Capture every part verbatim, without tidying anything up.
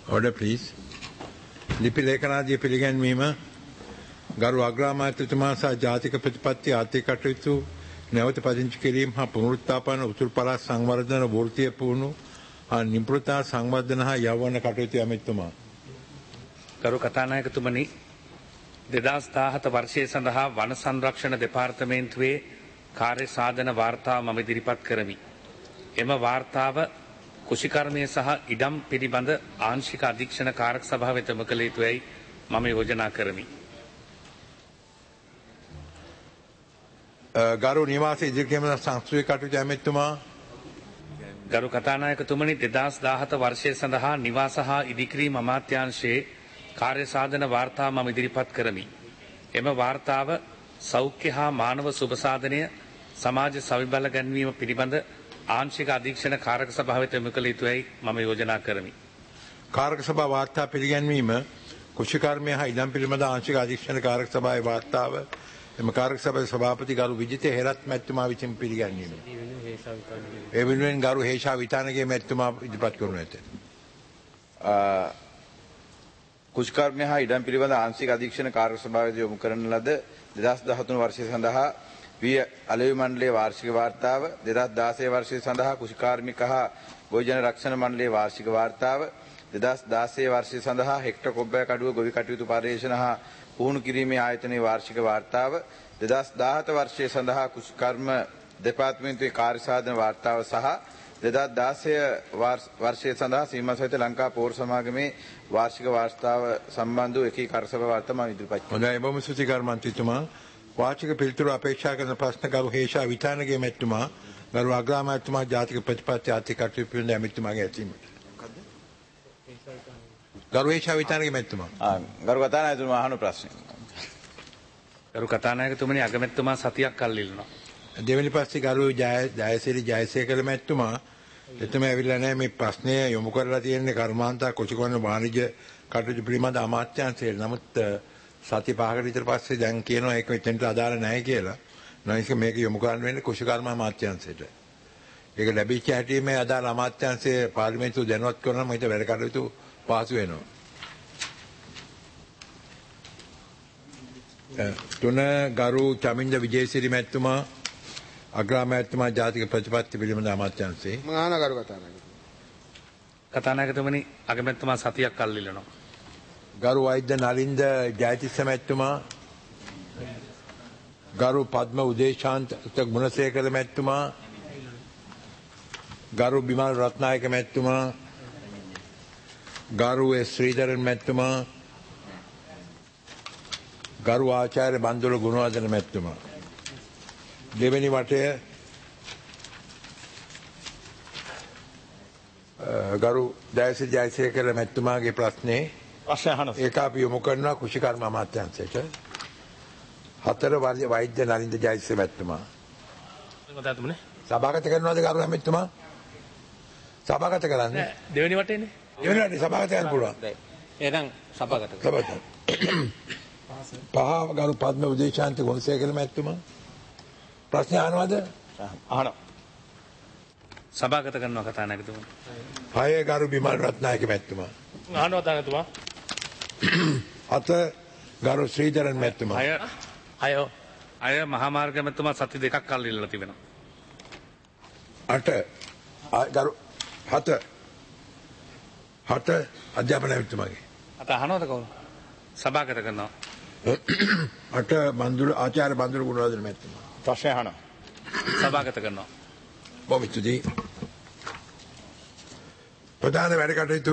Order please. ලිපි ලේඛනාදී පිළිගැන්වීම ගරු අග්‍රාමාත්‍යතුමා සහ ජාතික ප්‍රතිපත්ති ආර්ථික කටයුතු නැවත පදිංචි කිරීම හා පුනරුත්ථාපන උතුරු පළාත් සංවර්ධන වෘත්තීය පුහුණු හා නිපුණතා සංවර්ධන හා යෞවන කටයුතු ඇමතිතුමා. ගරු කතානායකතුමනි, දෙදහස් දාහත වර්ෂය සඳහා වන සංරක්ෂණ දෙපාර්තමේන්තුවේ කාර්ය සාධන වාර්තාව මම ඉදිරිපත් කරමි. එම වාර්තාව කුෂිකර්මය සහ ඉඩම් පිළිබඳ ආංශික අධීක්ෂණ කාරක සභාව වෙත යොමු කළ යුතුයි මම යෝජනා කරමි. ගරු නිවාස ඉදිරිකම සංස්කෘතික කටයුතු ඇමතිතුමා. ගරු කතානායකතුමනි, දෙදහස් දාහත වර්ෂය සඳහා නිවාස හා ඉදිකිරීම අමාත්‍යාංශයේ කාර්ය සාධන වාර්තාව මම ඉදිරිපත් කරමි. එම වාර්තාව සෞඛ්‍ය හා මානව සුබසාධනය සමාජ සවිබල ගැන්වීම පිළිබඳ ආංශික අධීක්ෂණ කාරක සභාව වෙත යොමු කළ යුතුයි මම යෝජනා කරමි. කාරක සභා වාර්තා පිළිගැන්වීම කුෂිකර්මය හා ඉඩම් පිළිබඳ ආංශික අධීක්ෂණ කාරක සභාවේ වාර්තාව එම කාරක සභාවේ සභාපති ගරු විජිත හේරත් මැතිතුමා විසින් පිළිගැන්වීම. ඒ වෙනුවෙන් ගරු හේෂා විතානගේ මැතිතුමා ඉදිරිපත් කරනු ඇත. කුෂිකර්මය හා ඉඩම් පිළිබඳ ආංශික අධීක්ෂණ කාරක සභාවේදී යොමු කරන ලද දෙදහස් දහතුන වර්ෂය සඳහා වී අලෙවි මණ්ඩලයේ වාර්ෂික වාර්තාව, දෙදහස් දාසය වර්ෂය සඳහා කුෂිකාර්මික හා ගොවිජන රක්ෂණ මණ්ඩලයේ වාර්ෂික වාර්තාව, දෙදහස් දාසය වර්ෂය සඳහා හෙක්ටර් කොබ්බෑ කඩුව ගොවි කටයුතු පර්යේෂණ හා පුහුණු කිරීමේ ආයතනයේ වාර්ෂික වාර්තාව, දෙදහස් දාහත වර්ෂය සඳහා කුෂිකර්ම දෙපාර්තමේන්තුවේ කාර්ය සාධන වාර්තාව සහ දෙදහස් දාසය වර්ෂය සඳහා සීමා සහිත ලංකා පෝර සමාගමේ වාර්ෂික වාර්තාව සම්බන්ධ වූ එකී කාර්ය සභා වාර්තා මම ඉදිරිපත් කරනවා. හොඳයි, බොහොම ස්තුතියි ගරු මන්ත්‍රීතුමා. වාචික පිළිතුරු අපේක්ෂා කරන ප්‍රශ්න ගරු හේෂා විතානගේ මැතිතුමා, ගරු අග්‍රාමාත්‍යතුමා ජාතික ප්‍රතිපත්ති ආර්ථික කටයුතු පිළිබඳ ඇමතිතුමාගේ ඇසීමට. ගරු හේෂා විතානගේ මැතිතුමා. ආ ගරු කතානායකතුමා අහන ප්‍රශ්නේ. ගරු කතානායකතුමනි, අගමැතිතුමා සතියක් කල් ඉල්ලනවා. දෙවෙනි පස්සේ ගරු ජයසිරි ජයසේකර මැතිතුමා, එතුමා ඇවිල්ලා නැහැ. මේ ප්‍රශ්නය යොමු කරලා තියෙන්නේ කර්මාන්තා කුෂිකර්ම වාණිජ්‍ය කටයුතු පිළිබඳ අමාත්‍යාංශයට. නමුත් සති පහකට විතර පස්සේ දැන් කියනවා ඒක මෙතෙන්ට අදාළ නැහැ කියලා. නැයික මේක යොමු කරන්න වෙන්නේ කුෂිකර්ම අමාත්‍යාංශයට. ඒක ලැබිච්ච හැටි මේ අදාළ අමාත්‍යාංශයේ පාර්ලිමේන්තුව දැනුවත් කරනවා. මම හිත වැඩ කටයුතු පහසු වෙනවා. තුන ගරු චමින්ද විජේසිරි මැතිතුමා, අග්‍රාමාත්‍යතුමා ජාතික ප්‍රතිපත්ති පිළිබඳ අමාත්‍යාංශයේ. මම ආන ගරු කතානායකතුමා. කතානායකතුමනි, අගමැතිතුමා සතියක් කල් ඉල්ලනවා. ගරු වෛද්‍ය නලින්ද ජයතිස්ස මැතිතුමා, ගරු පද්ම උදේශාන්ත ගුණසේකර මැතිතුමා, ගරු බිමල් රත්නායක මැතිතුමා, ගරු එස් ශ්‍රීධරන් මැතිතුමා, ගරු ආචාර්ය බන්දුල ගුණවර්ධන මැතිතුමා. දෙවෙනි වටය ගරු ජයසිරි ජයසේකර මැතිතුමාගේ ප්‍රශ්නේ ඒක අපි යොමු කරනවා කුෂිකර්ම අමාත්‍යාංශයට. හතර වෛද්‍ය නලින්ද ජයසිරි මැතිතුමා. සභාගත කරනවද ගරු ඇමතිතුමා? සභාගත කරන්නේ දෙවෙනි වටේනේ. දෙවෙනි වටේ සභාගත කරන්න පුළුවන්. එහෙනම් සභාගත කරමු. පහ ගරු පද්ම උදේශාන්ති ගුණසේකර මැතිතුමා. ප්‍රශ්න අහනවද? අහනවා. සභාගත කරනවා කතානායකතුමා. හය ගරු බිමල් රත්නායක මැතිතුමා. අහනවා කතානායකතුමා. අත ගරු ශ්‍රීධරන් මැතිතුමා. අය අය අය මහා මාර්ග මැතිතුමා සති දෙකක් කල් ඉල්ලලා තිබෙනවා. අට ගරු හත හත අධ්‍යාපන මැතිතුමාගේ. අත අහනවද කවුරු? සභාගත කරනවා. අට බන්දුල ආචාර්ය බන්දුල ගුණවර්ධන මැතිතුමා. ප්‍රශ්න අහනවා. සභාගත කරනවා. බොහොම ස්තුතියි. ප්‍රධාන වැඩ කටයුතු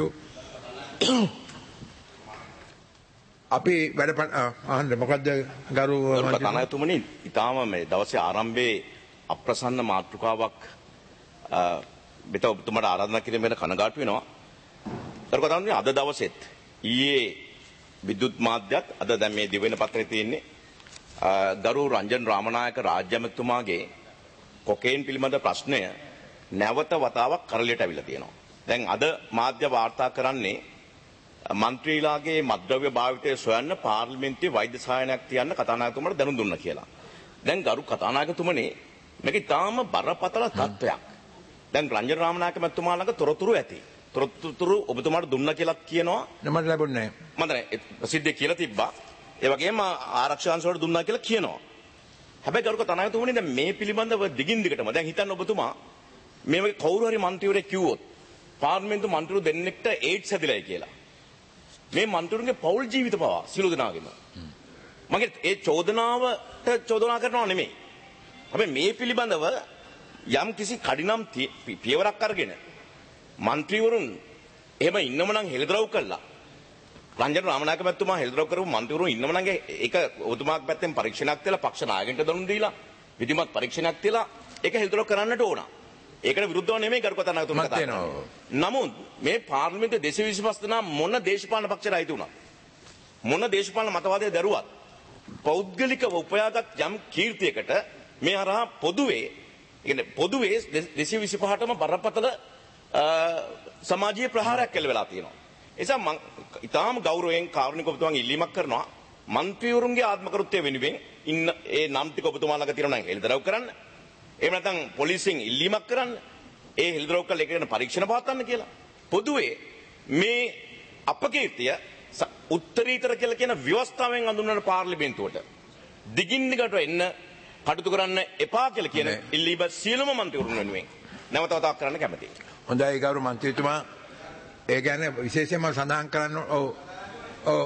අපි වැඩ අහන්න මොකද්ද ගරු කතානායකතුමනි, ඊටාම මේ දවසේ ආරම්භයේ අප්‍රසන්න මාතෘකාවක් මෙත ඔබතුමාට ආරාධනා කිරීම ගැන කනගාටු වෙනවා. ගරු කතානායකතුමනි, අද දවසෙත් ඊයේ විද්‍යුත් මාධ්‍යත් අද දැන් මේ දිවෙන පත්‍රයේ තියෙන්නේ ගරු රංජන් රාමනායක රාජ්‍ය ඇමතිතුමාගේ කොකේන් පිළිබඳ ප්‍රශ්නය නැවත වතාවක් කරලියට අවිලා තියෙනවා. දැන් අද මාධ්‍ය වාර්තා කරන්නේ මන්ත්‍රීලාගේ මත්ද්‍රව්‍ය භාවිතය සොයන්න පාර්ලිමේන්තුවේ වෛද්‍ය සහායනයක් තියන්න කතානායකතුමාට දැනුම් දුන්නා කියලා. දැන් ගරු කතානායකතුමනි, මේක ඉතාම බරපතල තත්ත්වයක්. දැන් රංජන රාමනායක මැතිතුමා ළඟ තොරතුරු ඇති. තොරතුරු ඔබතුමාට දුන්නා කියලාත් කියනවා. මට ලැබුණේ නැහැ. මම දැන් ප්‍රසිද්ධිය කියලා තිබ්බා. ඒ වගේම ආරක්ෂක අංශවලට දුන්නා කියලා කියනවා. හැබැයි ගරුක තනායතුමනි දැන් මේ පිළිබඳව දිගින් දිගටම දැන් හිතන්න ඔබතුමා මේ වගේ කවුරු හරි മന്ത്രിවරයෙක් කිව්වොත් පාර්ලිමේන්තු മന്ത്രിවරු දෙන්නෙක්ට ඒඩ්ස් හැදිලායි කියලා. මේ മന്ത്രിවරුන්ගේ පෞල් ජීවිත පවා සිළු දෙනාගෙම. මගේ ඒ චෝදනාවට චෝදනා කරනවා නෙමෙයි. හැබැයි මේ පිළිබඳව යම් කිසි කඩිනම් පියවරක් අරගෙන മന്ത്രിවරුන් එහෙම ඉන්නම නම් හෙළිදරව් කළා. රංජන රාමනායක මැතිතුමා හෙළිදරව් කරපු മന്ത്രിවරුන් ඉන්නම නම් ඒක ඔබතුමාගේ පැත්තෙන් පරීක්ෂණයක් තියලා පක්ෂ නායකයන්ට දනුම් දීලා විධිමත් පරීක්ෂණයක් තියලා ඒක හෙළිදරව් කරන්නට ඕන. ඒකට විරුද්ධව නෙමෙයි ගරුකතානායකතුමා කතා කරන්නේ. නමුත් මේ පාර්ලිමේන්තුවේ දෙසිය විසිපහ දෙනා මොන දේශපාලන පක්ෂයට අයිති වුණා මොන දේශපාලන මතවාදය දරුවත් පෞද්ගලිකව උපයාගත් යම් කීර්තියකට මේ හරහා පොදුවේ කියන්නේ පොදුවේ දෙසිය විසිපහටම බරපතල සමාජීය ප්‍රහාරයක් කෙල වෙලා තියෙනවා. ඒ නිසා මම ඊටාම ගෞරවයෙන් කාරුණික ඔබතුමාගෙන් ඉල්ලීමක් කරනවා മന്ത്രിවරුන්ගේ ආත්ම කෘත්‍ය වෙනුවෙන් ඉන්න ඒ නම් ටික ඔබතුමා ළඟ තියෙනවා නම් හෙළිදරව් කරන්න. එහෙම නැත්නම් පොලිසියෙන් ඉල්ලීමක් කරන්න. ඒ හෙළිදරව් කරලා ඒක ගැන පරීක්ෂණ පවත්වන්න කියලා. පොදුවේ මේ අපකීර්තිය උත්තරීතර කියලා කියන ව්‍යවස්ථාවෙන් අඳුන්වන පාර්ලිමේන්තුවට දිගින් දිගට එන්න කටයුතු කරන්න එපා කියලා කියන ඉල්ලීම සියලුම മന്ത്രിවරුන් වෙනුවෙන් නැවත වතාවක් කරන්න කැමැතියි. හොඳයි ගෞරව මන්ත්‍රීතුමා ඒ කියන්නේ විශේෂයෙන්ම සඳහන් කරන්න ඔව් ඔව්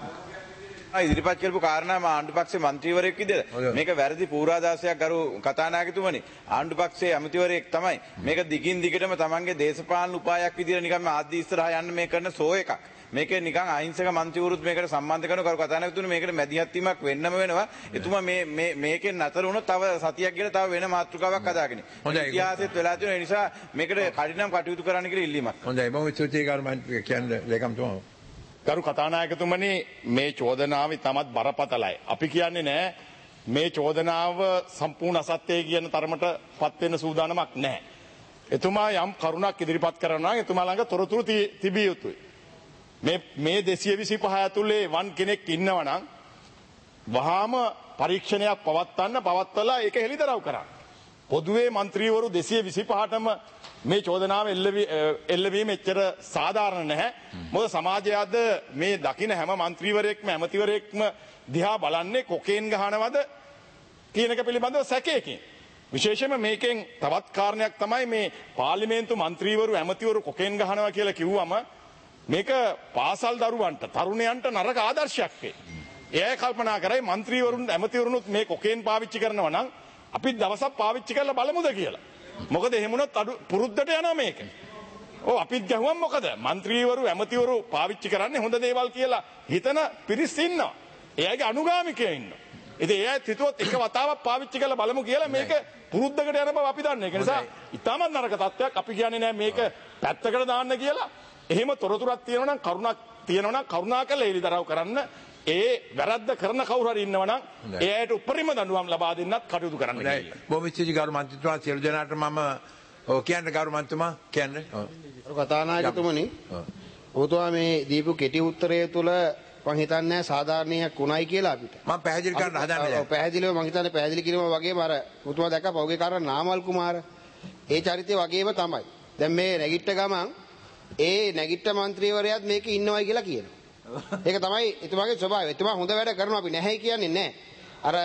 ඉදිරිපත් කරපු කාරණා මා ආණ්ඩු පක්ෂයේ മന്ത്രിවරයෙක් විදිහට මේක වැරදි පූර්වාදාසයක් ගරු කතානායකතුමනි ආණ්ඩු පක්ෂයේ ඇමතිවරයෙක් තමයි මේක දිගින් දිගටම තමන්ගේ දේශපාලන උපායක් විදිහට නිකන් ආද්‍ය ඉස්සරහා යන්න මේ කරන සෝ එකක් මේකේ නිකන් අහිංසක മന്ത്രിවරුත් මේකට සම්බන්ධ කරන කරු කතානායකතුමනි මේකට මැදිහත් වීමක් වෙන්නම වෙනවා එතුමා මේ මේ මේකෙන් නතර වුණොත් තව සතියක් ගිහලා තව වෙන මාතෘකාවක් හදාගෙන ඉතිහාසෙත් වෙලා තියෙන නිසා මේකට කඩිනම් කටයුතු කරන්න කියලා ඉල්ලීමක් හොඳයි බොහොම ස්තුතියි ගරු මන්ත්‍රී කියන්නේ ලේකම්තුමා ගරු කතානායකතුමනි මේ චෝදනාව තමත් බරපතලයි. අපි කියන්නේ නෑ මේ චෝදනාව සම්පූර්ණ අසත්‍යය කියන තරමට පත් වෙන්න සූදානමක් නැහැ. එතුමා යම් කරුණක් ඉදිරිපත් කරනවා එතුමා ළඟ තොරතුරු තිබිය යුතුයි. මේ මේ දෙසිය විසිපහ ඇතුලේ වන් කෙනෙක් ඉන්නවා නම් වහාම පරීක්ෂණයක් පවත්වන්න පවත්වලා ඒක හෙළිදරව් කරන්න. පොදුවේ മന്ത്രിවරු දෙසිය විසිපහටම මේ චෝදනාව එල්ලවීම එච්චර සාධාරණ නැහැ. මොකද සමාජය අද මේ දකින හැම മന്ത്രിවරයෙක්ම ඇමතිවරයෙක්ම දිහා බලන්නේ කොකේන් ගහනවද කියන එක පිළිබඳව සැකයකින්. විශේෂයෙන්ම මේකෙන් තවත් කාරණයක් තමයි මේ පාර්ලිමේන්තු മന്ത്രിවරු ඇමතිවරු කොකේන් ගහනවා කියලා කිව්වම මේක පාසල් දරුවන්ට තරුණයන්ට නරක ආදර්ශයක් වේ. එයයි කල්පනා කරයි മന്ത്രിවරුන් ඇමතිවරුනුත් මේ කොකේන් පාවිච්චි කරනවා නම් අපි දවසක් පාවිච්චි කරලා බලමුද කියලා. මොකද එහෙම වුණොත් අඩු පුරුද්දට යනවා මේක. ඔව් අපිත් ගහුවම් මොකද? മന്ത്രിවරු ඇමතිවරු පාවිච්චි කරන්නේ හොඳ දේවල් කියලා හිතන පිරිස් ඉන්නවා. එයාගේ අනුගාමිකයෝ ඉන්නවා. ඉතින් එයා හිතුවොත් එක වතාවක් පාවිච්චි කරලා බලමු කියලා මේක පුරුද්දකට යන බව අපි දන්නේ. ඒ නිසා ඉතාමත් නරක තත්ත්වයක්. අපි කියන්නේ නෑ මේක පැත්තකට දාන්න කියලා. එහෙම තොරතුරක් තියෙනවා නම් කරුණක් තියෙනවා නම් කරුණාකරලා එළිදරව් කරන්න. ඒ වැරද්ද කරන කවුරු හරි ඉන්නවා නම් ඒ අයට උපරිම දඬුවම් ලබා දෙන්නත් කටයුතු කරන්න කියලා. බොහොම ස්තුතියි ගරු මන්ත්‍රීතුමා සියලු දෙනාට මම ඔව් කියන්න ගරු මන්ත්‍රීතුමා කියන්න. ඔව් කතානායකතුමනි ඔබතුමා මේ දීපු කෙටි උත්තරය තුළ මම හිතන්නේ සාධාරණයක් උණයි කියලා අපිට. මම පැහැදිලි කරන්න හදන්නේ. ඔව් පැහැදිලිව මම හිතන්නේ පැහැදිලි කිරීම වගේම අර ඔබතුමා දැක්ක පෞගේ කාරණා නාමල් කුමාර ඒ චරිතය වගේම තමයි. දැන් මේ නැගිට්ට ගමන් ඒ නැගිට්ට മന്ത്രിවරයාත් මේක ඉන්නවයි කියලා කියනවා. ඒක තමයි එතුමාගේ ස්වභාවය. එතුමා හොඳ වැඩ කරනවා අපි නැහැ කියන්නේ නැහැ. අර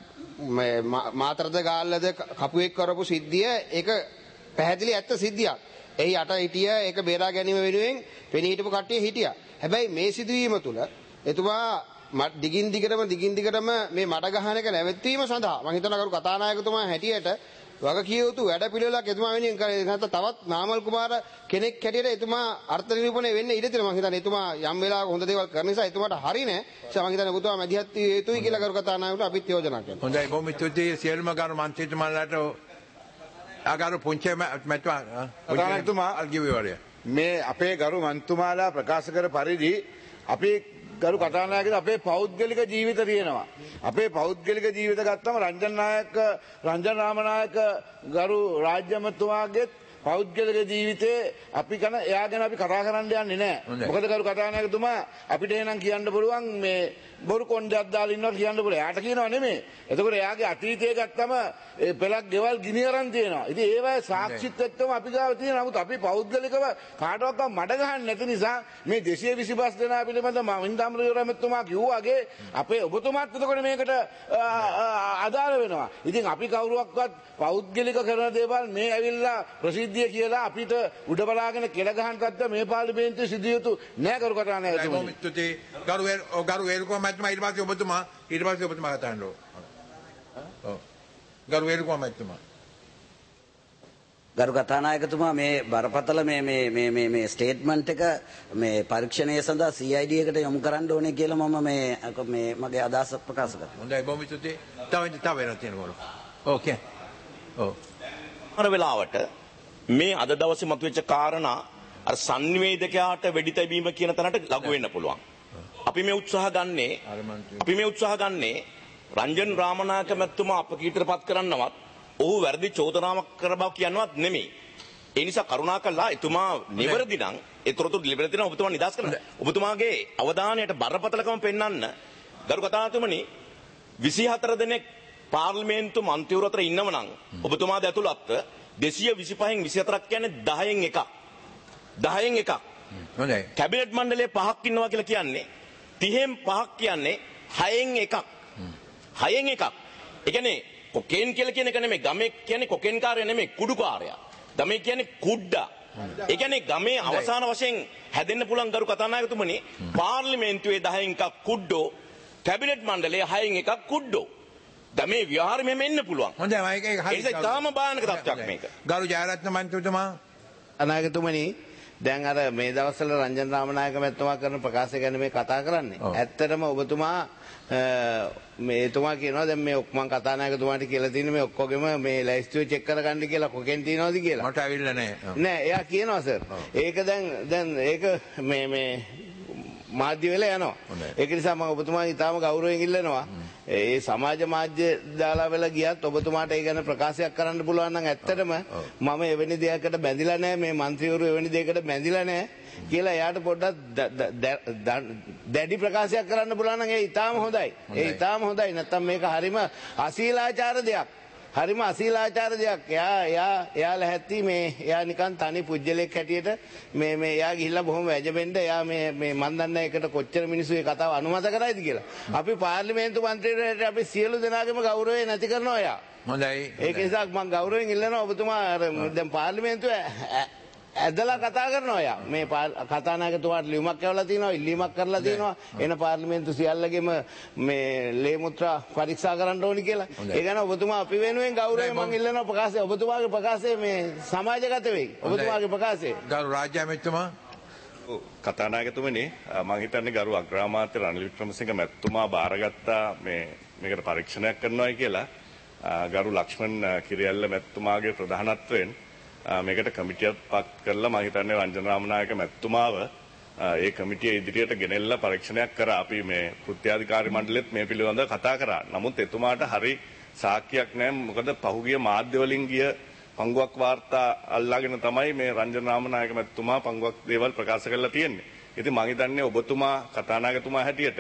මාතරද ගාල්ලද කපුවෙක් කරපු සිද්ධිය ඒක පැහැදිලි ඇත්ත සිද්ධියක්. එහි යට හිටිය ඒක බේරා ගැනීම වෙනුවෙන් පෙනී හිටපු කට්ටිය හිටියා. හැබැයි මේ සිදුවීම තුළ එතුමා දිගින් දිගටම දිගින් දිගටම මේ මඩ ගහන එක නැවැත්වීම සඳහා මම හිතනවා කරු කතානායකතුමා හැටියට වග කිය යුතු වැඩ පිළිවෙලක් එතුමා වෙනුවෙන් කරේ. නැත්නම් තවත් නාමල් කුමාර කෙනෙක් හැටියට එතුමා අර්ථ නිරූපණය වෙන්න ඉඩ තියෙනවා. මම හිතන්නේ එතුමා යම් වෙලාවක හොඳ දේවල් කරන නිසා එතුමාට හරි නෑ. ඒ මම හිතන්නේ ඔබතුමා මැදිහත් විය යුතුයි කියලා කරු කතානායකට අපිත් යෝජනා කරනවා. හොඳයි බොහොම ස්තුතියි සියලුම ගරු මන්ත්‍රීතුමාලාට ආගාරු පුංචි මැතිතුමා කතානායකතුමා අල්ගිවිවරය මේ අපේ ගරු මන්ත්‍රීතුමාලා ප්‍රකාශ කර පරිදි අපි ගරු කතානායකද අපේ පෞද්ගලික ජීවිත තියෙනවා. අපේ පෞද්ගලික ජීවිත ගත්තම රංජන් නායක රංජන් රාමනායක ගරු රාජ්‍ය අමාත්‍යතුමාගේ පෞද්ගලික ජීවිතේ අපි කන එයා ගැන අපි කතා කරන්න යන්නේ නැහැ. මොකද කරු කතානායකතුමා අපිට එහෙනම් කියන්න පුළුවන් මේ බොරු කොණ්ඩයක් දාලා ඉන්නවා කියන්න පුළුවන්. එයාට කියනව නෙමෙයි. එතකොට එයාගේ අතීතය ගත්තම පෙලක් ගෙවල් ගිනි අරන් තියෙනවා. ඉතින් ඒවයි සාක්ෂිත් එක්කම අපි ගාව තියෙන. නමුත් අපි පෞද්ගලිකව කාටවත් මඩ ගහන්න නැති නිසා මේ දෙසිය විසිපස් දෙනා පිළිබඳ මහින්ද අමරවීරමතුමා කිව්වාගේ අපේ ඔබතුමාත් එතකොට මේකට අදාළ වෙනවා. ඉතින් අපි කවුරුවක්වත් පෞද්ගලික කරන දේවල් මේ ඇවිල්ලා ප්‍රසිද්ධිය කියලා අපිට උඩ බලාගෙන කෙල ගහන්න ගත්ත මේ පාර්ලිමේන්තුවේ සිදු යුතු නෑ කරු කතානායකතුමනි. බොහොම ස්තුතියි. ගරු ගරු වේලුකම මහත්මයා ඊට පස්සේ ඔබතුමා ඊට පස්සේ ඔබතුමා කතා කරන්න ඕන. ඔව්. ගරු වේලුකම මහත්මයා. ගරු කතානායකතුමා මේ බරපතල මේ මේ මේ මේ මේ ස්ටේට්මන්ට් එක මේ පරීක්ෂණය සඳහා සී ආයි ඩී එකට යොමු කරන්න ඕනේ කියලා මම මේ මේ මගේ අදහස ප්‍රකාශ කරනවා. හොඳයි බොහොම ස්තුතියි. තව තව වෙනත් තියෙනවලු. ඕකේ. ඔව්. අර වෙලාවට මේ අද දවසේ මතුවෙච්ච කාරණා අර සංවේදකයාට වෙඩි තැබීම කියන තැනට ලඟු වෙන්න පුළුවන්. අපි මේ උත්සාහ ගන්නේ අපි මේ උත්සාහ ගන්නේ රංජන් රාමනායක මැතිතුමා අපකීර්තියටපත් කරන්නවත් ඔහු වැරදි චෝදනාවක් කර බව කියනවත් නෙමෙයි. ඒ නිසා කරුණාකරලා එතුමා නිවැරදි නම් ඒ තොරතුරු ලියලා දෙනවා ඔබතුමා නිදාස් කරන්න. ඔබතුමාගේ අවධානයට බරපතලකම පෙන්වන්න ගරු කතානායකතුමනි විසිහතර දෙනෙක් පාර්ලිමේන්තු මන්ත්‍රීවරු අතර ඉන්නව නම් ඔබතුමාද ඇතුළත් දෙසිය විසිපහෙන් විසිහතරක් කියන්නේ දහයෙන් එකක්. දහයෙන් එකක්. හොඳයි. කැබිනට් මණ්ඩලයේ පහක් ඉන්නවා කියලා කියන්නේ තිහෙන් පහක් කියන්නේ හයෙන් එකක්. හයෙන් එකක්. ඒ කියන්නේ කොකේන් කියලා කියන එක නෙමෙයි. ගමේ කියන්නේ කොකේන් කාර්ය නෙමෙයි කුඩුකාරයා. ගමේ කියන්නේ කුඩ්ඩා. ඒ කියන්නේ ගමේ අවසාන වශයෙන් හැදෙන්න පුළුවන් ගරු කතානායකතුමනි පාර්ලිමේන්තුවේ දහයෙන් එකක් කුඩ්ඩෝ කැබිනට් මණ්ඩලයේ හයෙන් එකක් කුඩ්ඩෝ. ගමේ විහාරෙ මෙහෙම එන්න පුළුවන්. හොඳයි මම ඒක හරි. ඒක තාම භයානක තත්ත්වයක් මේක. ගරු ජයරත්න මන්ත්‍රීතුමා අනායකතුමනි දැන් අර මේ දවස්වල රංජන් රාමනායක මැතිතුමා කරන ප්‍රකාශය ගැන මේ කතා කරන්නේ. ඇත්තටම ඔබතුමා මේ එතුමා කියනවා දැන් මේ ඔක්මන් කතානායකතුමාට කියලා තියෙන මේ ඔක්කොගෙම මේ ලැයිස්තුවේ චෙක් කරගන්න කියලා කොකෙන් තියනවද කියලා. මට ඇවිල්ලා නැහැ. නෑ එයා කියනවා සර්. ඒක දැන් දැන් ඒක මේ මේ මාධ්‍ය වල යනවා. ඒක නිසා මම ඔබතුමාගෙන් ඉතාම ගෞරවයෙන් ඉල්ලනවා. ඒ සමාජ මාධ්‍ය දාලා වෙලා ගියත් ඔබතුමාට ඒ ගැන ප්‍රකාශයක් කරන්න පුළුවන් නම් ඇත්තටම මම එවැනි දෙයකට බැඳිලා නැහැ මේ മന്ത്രിවරු එවැනි දෙයකට බැඳිලා නැහැ කියලා එයාට පොඩ්ඩක් දැඩි ප්‍රකාශයක් කරන්න පුළුවන් නම් ඒ ඉතාම හොඳයි. ඒ ඉතාම හොඳයි. නැත්තම් මේක හරිම අශීලාචාර දෙයක්. හරිම අශීලාචාර දෙයක්. එයා එයා එයා ලැහැත්ති මේ එයා නිකන් තනි පුජ්‍යලෙක් හැටියට මේ මේ එයා ගිහිල්ලා බොහොම වැජබෙන්න එයා මේ මේ මන් දන්නේ එකට කොච්චර මිනිස්සු ඒ කතාව අනුමත කරයිද කියලා. අපි පාර්ලිමේන්තු මන්ත්‍රීවරුන්ට අපි සියලු දෙනාගේම ගෞරවය නැති කරනවා එයා. හොඳයි. ඒක නිසා මම ගෞරවයෙන් ඉල්ලනවා ඔබතුමා අර දැන් පාර්ලිමේන්තුවේ ඇදලා කතා කරනවා යා මේ කතානායකතුමාට ලියුමක් කරලා තිනවා ඉල්ලීමක් කරලා තිනවා එන පාර්ලිමේන්තු සියල්ලගෙම මේ ලේ මුත්‍රා පරීක්ෂා කරන්න ඕනි කියලා. ඒ ගැන ඔබතුමා අපි වෙනුවෙන් ගෞරවයෙන් මම ඉල්ලනවා ප්‍රකාශය ඔබතුමාගේ ප්‍රකාශය මේ සමාජගත වෙයි. ඔබතුමාගේ ප්‍රකාශය. ගරු රාජ්‍ය අමාත්‍යතුමා කතානායකතුමනි මම හිතන්නේ ගරු අග්‍රාමාත්‍ය රනිල් වික්‍රමසිංහ මැතිතුමා බාරගත්තා මේ මේකට පරීක්ෂණයක් කරනවායි කියලා. ගරු ලක්ෂ්මන් කිරියල්ල මැතිතුමාගේ ප්‍රධානත්වයෙන් මේකට කමිටියක් පත් කරලා මම හිතන්නේ රංජන රාමනායක මැතිතුමාව ඒ කමිටිය ඉදිරියට ගෙනෙල්ලා පරීක්ෂණයක් කරා. අපි මේ කෘත්‍යාධිකාරී මණ්ඩලෙත් මේ පිළිබඳව කතා කරා. නමුත් එතුමාට හරි සාක්ෂියක් නැහැ. මොකද පහුගිය මාධ්‍ය වලින් ගිය පංගුවක් වාර්තා අල්ලාගෙන තමයි මේ රංජන රාමනායක මැතිතුමා පංගුවක් දේවල් ප්‍රකාශ කරලා තියෙන්නේ. ඉතින් මම හිතන්නේ ඔබතුමා කතානායකතුමා හැටියට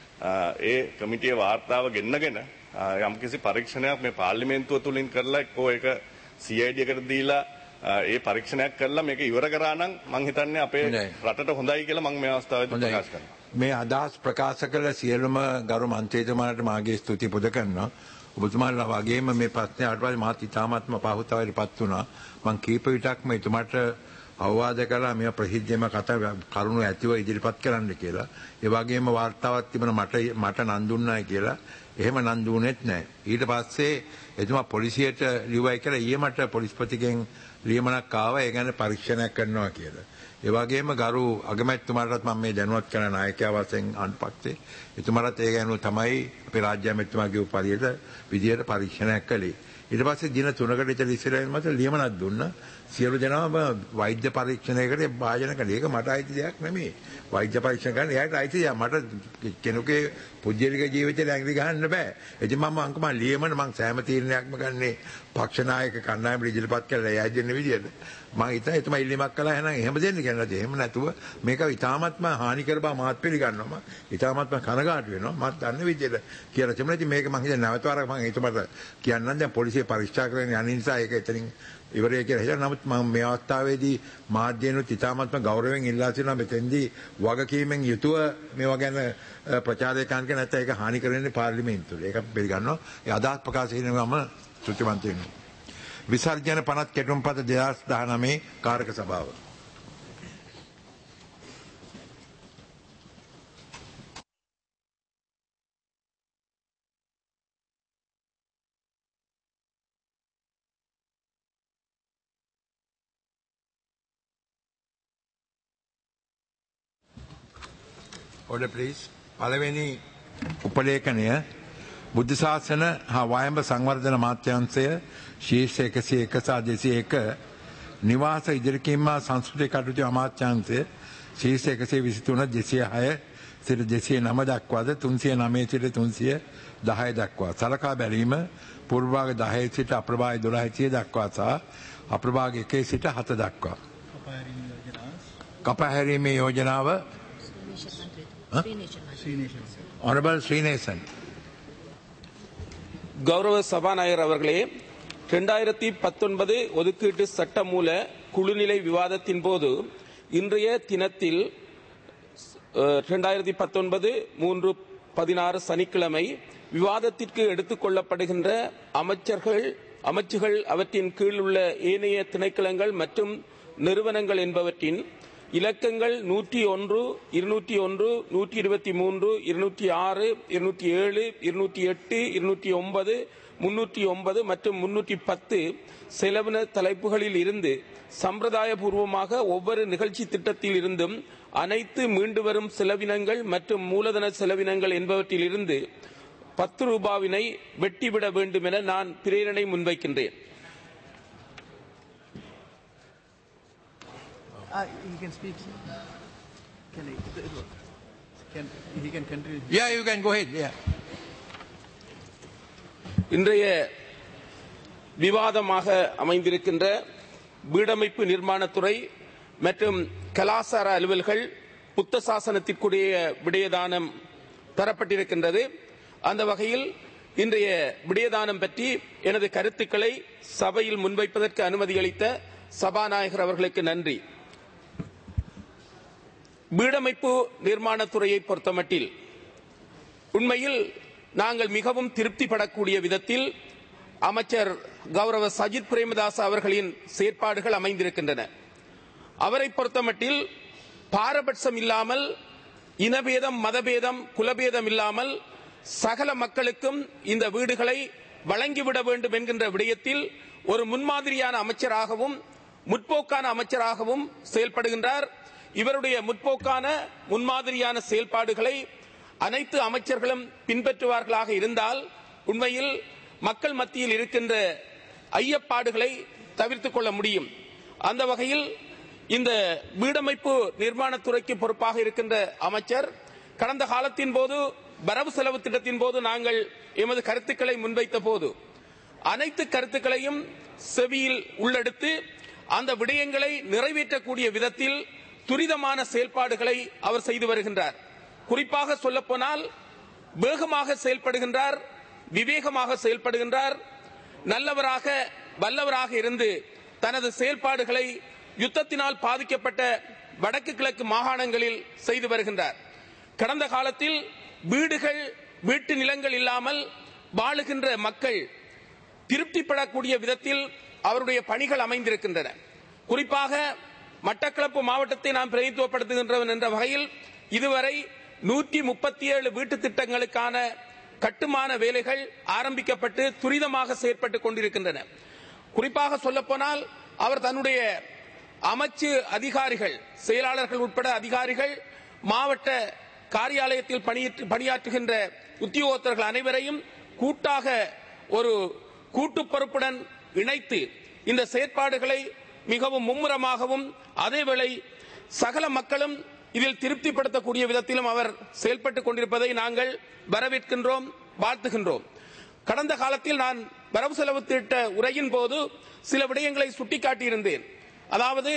ඒ කමිටියේ වාර්තාව ගෙන්නගෙන යම්කිසි පරීක්ෂණයක් මේ පාර්ලිමේන්තුව තුලින් කරලා එක්කෝ ඒක සී ආයි ඩී එකට දීලා ඒ පරීක්ෂණයක් කරලා මේක ඉවර කරා නම් මම හිතන්නේ අපේ රටට හොඳයි කියලා මම මේ අවස්ථාවේදී ප්‍රකාශ කරනවා. මේ අදහස් ප්‍රකාශ කළ සියලුම ගරු මන්ත්‍රීතුමාට මාගේ ස්තුති පුද කරනවා. ඔබතුමාලා වගේම මේ ප්‍රශ්නේ අහලා මාත් ඉතාමත්ම පහුතවයටපත් වුණා. මම කීප විටක්ම එතුමාට අවවාද කළා මේ ප්‍රසිද්ධියම කතා කරුණු ඇතිව ඉදිරිපත් කරන්න කියලා. ඒ වගේම වාර්තාවක් තිබුණ මට මට නන් දුන්නායි කියලා. එහෙම නන් දුන්නේත් නැහැ. ඊට පස්සේ එතුමා පොලිසියට ලියුවයි කියලා ඊයේ මට පොලිස්පතිගෙන් ලියමනක් ආවා ඒ ගැන පරීක්ෂණයක් කරනවා කියලා. ඒ වගේම ගරු අගමැතිතුමාටත් මම මේ දැනුවත් කරන නායකයා වශයෙන් අන්පක්ෂේ එතුමාට ඒ ගැන තමයි අපේ රාජ්‍ය අමාත්‍යතුමාගේ උපරියට විදියට පරීක්ෂණයක් කළේ. ඊට පස්සේ දින තුනකට විතර ඉස්සරහින් මට ලියමනක් දුන්නා. සියලු දෙනාම වෛද්‍ය පරීක්ෂණයකට භාජන කළේ. ඒක මට අයිති දෙයක් නෙමෙයි. වෛද්‍ය පරීක්ෂණ කරන්න එයාට අයිති දෙයක්. මට කෙනෙකුගේ පුද්ගලික ජීවිතේ ඇඟිලි ගහන්න බෑ. ඉතින් මම අංක මම ලියමන මම සෑම තීරණයක්ම ගන්නේ පක්ෂ නායක කණ්ඩායම ඉදිරිපත් කරලා එයා දෙන්න විදියට. මම හිතා එතුමා ඉල්ලීමක් කළා එහෙනම් එහෙම දෙන්න කියලා. එහෙම නැතුව මේක ඉතාමත්ම හානිකර බව මාත් පිළිගන්නවා. ඉතාමත්ම කනගාටු වෙනවා. මම දන්න විදියට කියලා තිබුණා. ඉතින් මේක මම හිතන්නේ නැවත වරක් මම එතුමාට කියන්නම්. දැන් පොලිසිය පරීක්ෂා කරගෙන යන නිසා ඒක එතනින් ඉවරය කියලා හිතනවා. නමුත් මම මේ අවස්ථාවේදී මාධ්‍යනුත් ඉතාමත්ම ගෞරවයෙන් ඉල්ලා සිටිනවා මෙතෙන්දී වගකීමෙන් යුතුව මේවා ගැන ප්‍රචාරය කරන්න නැත්නම් ඒක හානි කරන්නේ පාර්ලිමේන්තුවේ. ඒක පිළිගන්නවා. ඒ අදහස් ප්‍රකාශ කිරීමම සුත්‍යවන්ත වෙනවා. විසර්ජන පනත් කෙටුම්පත දෙදහස් දහනවය කාරක සභාව. Order please. පළවෙනි උපලේඛනය බුද්ධ ශාසන හා වයඹ සංවර්ධන අමාත්‍යාංශය ශීර්ෂ එකසිය එක සහ දෙසිය එක නිවාස ඉදිරිකීම සංස්කෘතික කටයුතු අමාත්‍යාංශය ශීර්ෂ එකසිය විසි තුන දෙසිය හය සිට දෙසිය නව දක්වාද තුන්සිය නවය සිට තුන්සිය දහය දක්වා සලකා බැලීම පූර්වභාග දහය සිට අප්‍රභාග දොළහසිය දක්වා සහ අප්‍රභාග එකේ සිට හත දක්වා කපහැරීමේ යෝජනාව Honorable Srinasan. கௌரவ சபாநாயகர் அவர்களே, இரண்டாயிரத்தி பத்தொன்பது ஒதுக்கீட்டு சட்டமூல குழுநிலை விவாதத்தின் போது இன்றைய தினத்தில் இரண்டாயிரத்தி பத்தொன்பது மூன்று பதினாறு சனிக்கிழமை விவாதத்திற்கு எடுத்துக் கொள்ளப்படுகின்ற அமைச்சர்கள் அமைச்சுகள் அவற்றின் கீழ் உள்ள ஏனைய திணைக்களங்கள் மற்றும் நிறுவனங்கள் என்பவற்றின் இலக்கங்கள் நூற்றி ஒன்று இருநூற்றி ஒன்று நூற்றி இருபத்தி மூன்று இருநூற்றி ஆறு இருநூற்றி ஏழு இருநூற்றி எட்டு இருநூற்றி ஒன்பது முன்னூற்றி ஒன்பது மற்றும் முன்னூற்றி பத்து செலவின தலைப்புகளில் இருந்து சம்பிரதாயபூர்வமாக ஒவ்வொரு நிகழ்ச்சி திட்டத்தில் இருந்தும் அனைத்து மீண்டு வரும் செலவினங்கள் மற்றும் மூலதன செலவினங்கள் என்பவற்றில் இருந்து பத்து ரூபாவினை வெட்டிவிட வேண்டும் என நான் பிரேரணை முன்வைக்கின்றேன். Uh, he can speak. Can he? Can he can continue? Yeah, you can go ahead. Yeah. இன்றைய விவாதமாக அமைந்திருக்கின்ற வீடமைப்பு நிர்மாணத்துறை மற்றும் கலாசார அலுவல்கள் புத்த சாசனத்திற்குரிய விடயதானம் தரப்பட்டிருக்கின்றது. அந்த வகையில் இன்றைய விடயதானம் பற்றி எனது கருத்துக்களை சபையில் முன்வைப்பதற்கு அனுமதி அளித்த சபாநாயகர் அவர்களுக்கு நன்றி. வீடமைப்பு நிர்மாணத்துறையை பொறுத்தமட்டில் உண்மையில் நாங்கள் மிகவும் திருப்திப்படக்கூடிய விதத்தில் அமைச்சர் கௌரவ சஜித் பிரேமதாஸ் அவர்களின் செயற்பாடுகள் அமைந்திருக்கின்றன. அவரை பொறுத்தமட்டில் பாரபட்சம் இல்லாமல் இனபேதம் மதபேதம் குலபேதம் இல்லாமல் சகல மக்களுக்கும் இந்த வீடுகளை வழங்கிவிட வேண்டும் என்கின்ற விடயத்தில் ஒரு முன்மாதிரியான அமைச்சராகவும் முற்போக்கான அமைச்சராகவும் செயல்படுகின்றார். இவருடைய முற்போக்கான முன்மாதிரியான செயல்பாடுகளை அனைத்து அமைச்சர்களும் பின்பற்றுவார்களாக இருந்தால் உண்மையில் மக்கள் மத்தியில் இருக்கின்ற ஐயப்பாடுகளை தவிர்த்துக் கொள்ள முடியும். அந்த வகையில் இந்த வீடமைப்பு நிர்மாணத்துறைக்கு பொறுப்பாக இருக்கின்ற அமைச்சர் கடந்த காலத்தின் போது வரவு செலவு திட்டத்தின் போது நாங்கள் எமது கருத்துக்களை முன்வைத்த போது அனைத்து கருத்துக்களையும் செவியில் உள்ளெடுத்து அந்த விடயங்களை நிறைவேற்றக்கூடிய விதத்தில் துரிதமான செயல்பாடுகளை அவர் செய்து வருகின்றார். குறிப்பாக சொல்லப்போனால் வேகமாக செயல்படுகின்றார், விவேகமாக செயல்படுகின்றார். நல்லவராக வல்லவராக இருந்து தனது செயல்பாடுகளை யுத்தத்தினால் பாதிக்கப்பட்ட வடக்கு கிழக்கு மாகாணங்களில் செய்து வருகின்றார். கடந்த காலத்தில் வீடுகள் வீட்டு நிலங்கள் இல்லாமல் வாழுகின்ற மக்கள் திருப்திப்படக்கூடிய விதத்தில் அவருடைய பணிகள் அமைந்திருக்கின்றன. குறிப்பாக மட்டக்களப்பு மாவட்டத்தை நாம் பிரதிநிதித்துவப்படுத்துகின்றவன் என்ற வகையில் இதுவரை நூற்றி முப்பத்தி ஏழு வீட்டு திட்டங்களுக்கான கட்டுமான வேலைகள் ஆரம்பிக்கப்பட்டு துரிதமாக செயற்பட்டுக் கொண்டிருக்கின்றன. குறிப்பாக சொல்லப்போனால் அவர் தன்னுடைய அமைச்சு அதிகாரிகள் செயலாளர்கள் உட்பட அதிகாரிகள் மாவட்ட காரியாலயத்தில் பணியாற்றுகின்ற உத்தியோகத்தர்கள் அனைவரையும் கூட்டாக ஒரு கூட்டு பொறுப்புடன் இணைத்து இந்த செயற்பாடுகளை மிகவும் மும்முரமாகவும் அதேவேளை சகல மக்களும் இதில் திருப்திப்படுத்தக்கூடிய விதத்திலும் அவர் செயல்பட்டுக் கொண்டிருப்பதை நாங்கள் வரவேற்கின்றோம், வாழ்த்துகின்றோம். கடந்த காலத்தில் நான் வரவு செலவு திட்ட உரையின் போது சில விடயங்களை சுட்டிக்காட்டியிருந்தேன். அதாவது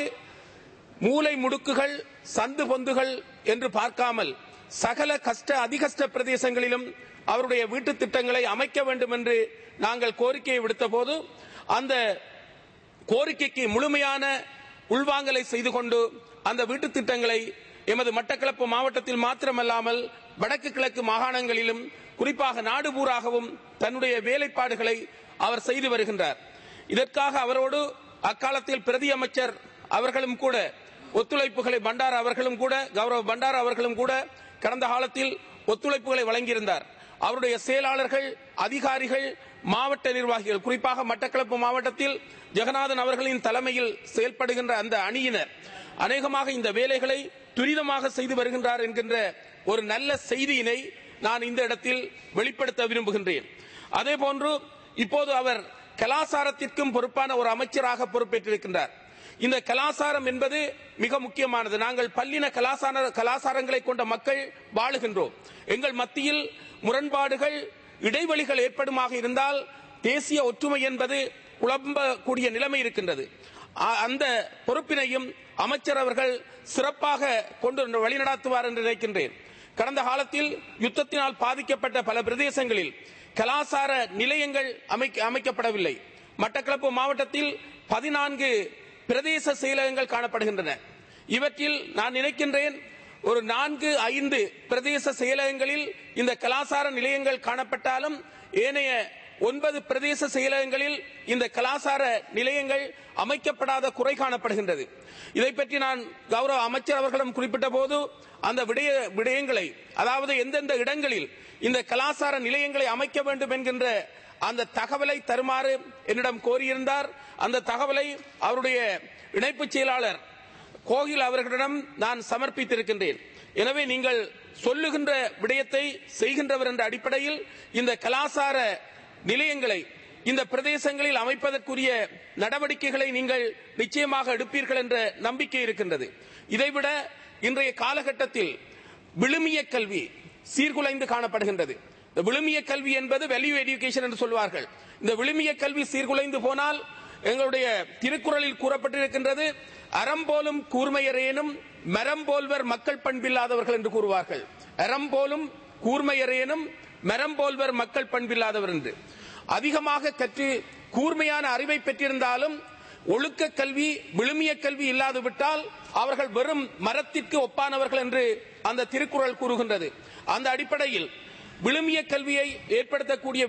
மூலை முடுக்குகள், சந்து பொந்துகள் என்று பார்க்காமல் சகல கஷ்ட அதிகஷ்ட பிரதேசங்களிலும் அவருடைய வீட்டு திட்டங்களை அமைக்க வேண்டும் என்று நாங்கள் கோரிக்கையை விடுத்த போது அந்த கோரிக்கைக்கு முழுமையான உள்வாங்கலை செய்து கொண்டு அந்த வீட்டு திட்டங்களை எமது மட்டக்களப்பு மாவட்டத்தில் மாத்திரமல்லாமல் வடக்கு கிழக்கு மாகாணங்களிலும் குறிப்பாக நாடு பூராகவும் தன்னுடைய வேலைப்பாடுகளை அவர் செய்து வருகின்றார். இதற்காக அவரோடு அக்காலத்தில் பிரதி அமைச்சர் அவர்களும் கூட ஒத்துழைப்புகளை பண்டார அவர்களும் கூட கௌரவ பண்டார அவர்களும் கூட கடந்த காலத்தில் ஒத்துழைப்புகளை வழங்கியிருந்தார். அவருடைய செயலாளர்கள், அதிகாரிகள், மாவட்ட நிர்வாகிகள், குறிப்பாக மட்டக்களப்பு மாவட்டத்தில் ஜெகநாதன் அவர்களின் தலைமையில் செயல்படுகின்ற அந்த அணியினர் அநேகமாக இந்த வேலைகளை துரிதமாக செய்து வருகின்றார் என்கின்ற ஒரு நல்ல செய்தியினை நான் இந்த இடத்தில் வெளிப்படுத்த விரும்புகின்றேன். அதேபோன்று இப்போது அவர் கலாசாரத்திற்கும் பொறுப்பான ஒரு அமைச்சராக பொறுப்பேற்றிருக்கின்றார். இந்த கலாசாரம் என்பது மிக முக்கியமானது. நாங்கள் பல்லின கலாசார கலாசாரங்களை கொண்ட மக்கள் வாழுகின்றோம். எங்கள் மத்தியில் முரண்பாடுகள், இடைவெளிகள் ஏற்படுமாக இருந்தால் தேசிய ஒற்றுமை என்பது குழம்பக்கூடிய நிலைமை இருக்கின்றது. அந்த பொறுப்பினையும் அமைச்சர் அவர்கள் சிறப்பாக கொண்டு வழிநடத்துவார் என்று நினைக்கின்றேன். கடந்த காலத்தில் யுத்தத்தினால் பாதிக்கப்பட்ட பல பிரதேசங்களில் கலாசார நிலையங்கள் அமைக்கப்படவில்லை. மட்டக்களப்பு மாவட்டத்தில் பதினான்கு பிரதேச செயலகங்கள் காணப்படுகின்றன. இவற்றில் நான் நினைக்கின்றேன் ஒரு நான்கு ஐந்து பிரதேச செயலகங்களில் இந்த கலாசார நிலையங்கள் காணப்பட்டாலும் ஏனைய ஒன்பது பிரதேச செயலகங்களில் இந்த கலாசார நிலையங்கள் அமைக்கப்படாத குறை காணப்படுகின்றது. இதை பற்றி நான் கௌரவ அமைச்சர் அவர்களிடம் குறிப்பிட்ட போது அந்த விடய விடயங்களை அதாவது எந்தெந்த இடங்களில் இந்த கலாசார நிலையங்களை அமைக்க வேண்டும் என்கின்ற அந்த தகவலை தருமாறு என்னிடம் கோரியிருந்தார். அந்த தகவலை அவருடைய இணைப்பு செயலாளர் கோகில் அவர்களிடம் நான் சமர்ப்பித்திருக்கின்றேன். எனவே நீங்கள் சொல்லுகின்ற விடயத்தை செய்கின்றவர் என்ற அடிப்படையில் இந்த கலாசார நிலையங்களை இந்த பிரதேசங்களில் அமைப்பதற்குரிய நடவடிக்கைகளை நீங்கள் நிச்சயமாக எடுப்பீர்கள் என்ற நம்பிக்கை இருக்கின்றது. இதைவிட இன்றைய காலகட்டத்தில் விழுமிய கல்வி சீர்குலைந்து காணப்படுகின்றது. இந்த விழுமிய கல்வி என்பது வேல்யூ எஜுகேஷன் என்று சொல்வார்கள். இந்த விழுமிய கல்வி சீர்குலைந்து போனால் எங்களுடைய திருக்குறளில் கூறப்பட்டிருக்கின்றது, அறம் போலும் கூர்மையரேனும் மரம் போல்வர் மக்கள் பண்பில்லாதவர்கள் என்று கூறுவார்கள். அறம் போலும் கூர்மையரேனும் மரம் போல்வர் மக்கள் பண்பில்லாதவர் என்று. அதிகமாக கற்று கூர்மையான அறிவை பெற்றிருந்தாலும் ஒழுக்க கல்வி, விழுமிய கல்வி இல்லாது விட்டால் அவர்கள் வெறும் மரத்திற்கு ஒப்பானவர்கள் என்று அந்த திருக்குறள் கூறுகின்றது. அந்த அடிப்படையில் விழுமிய கல்வியை ஏற்படுத்தக்கூடிய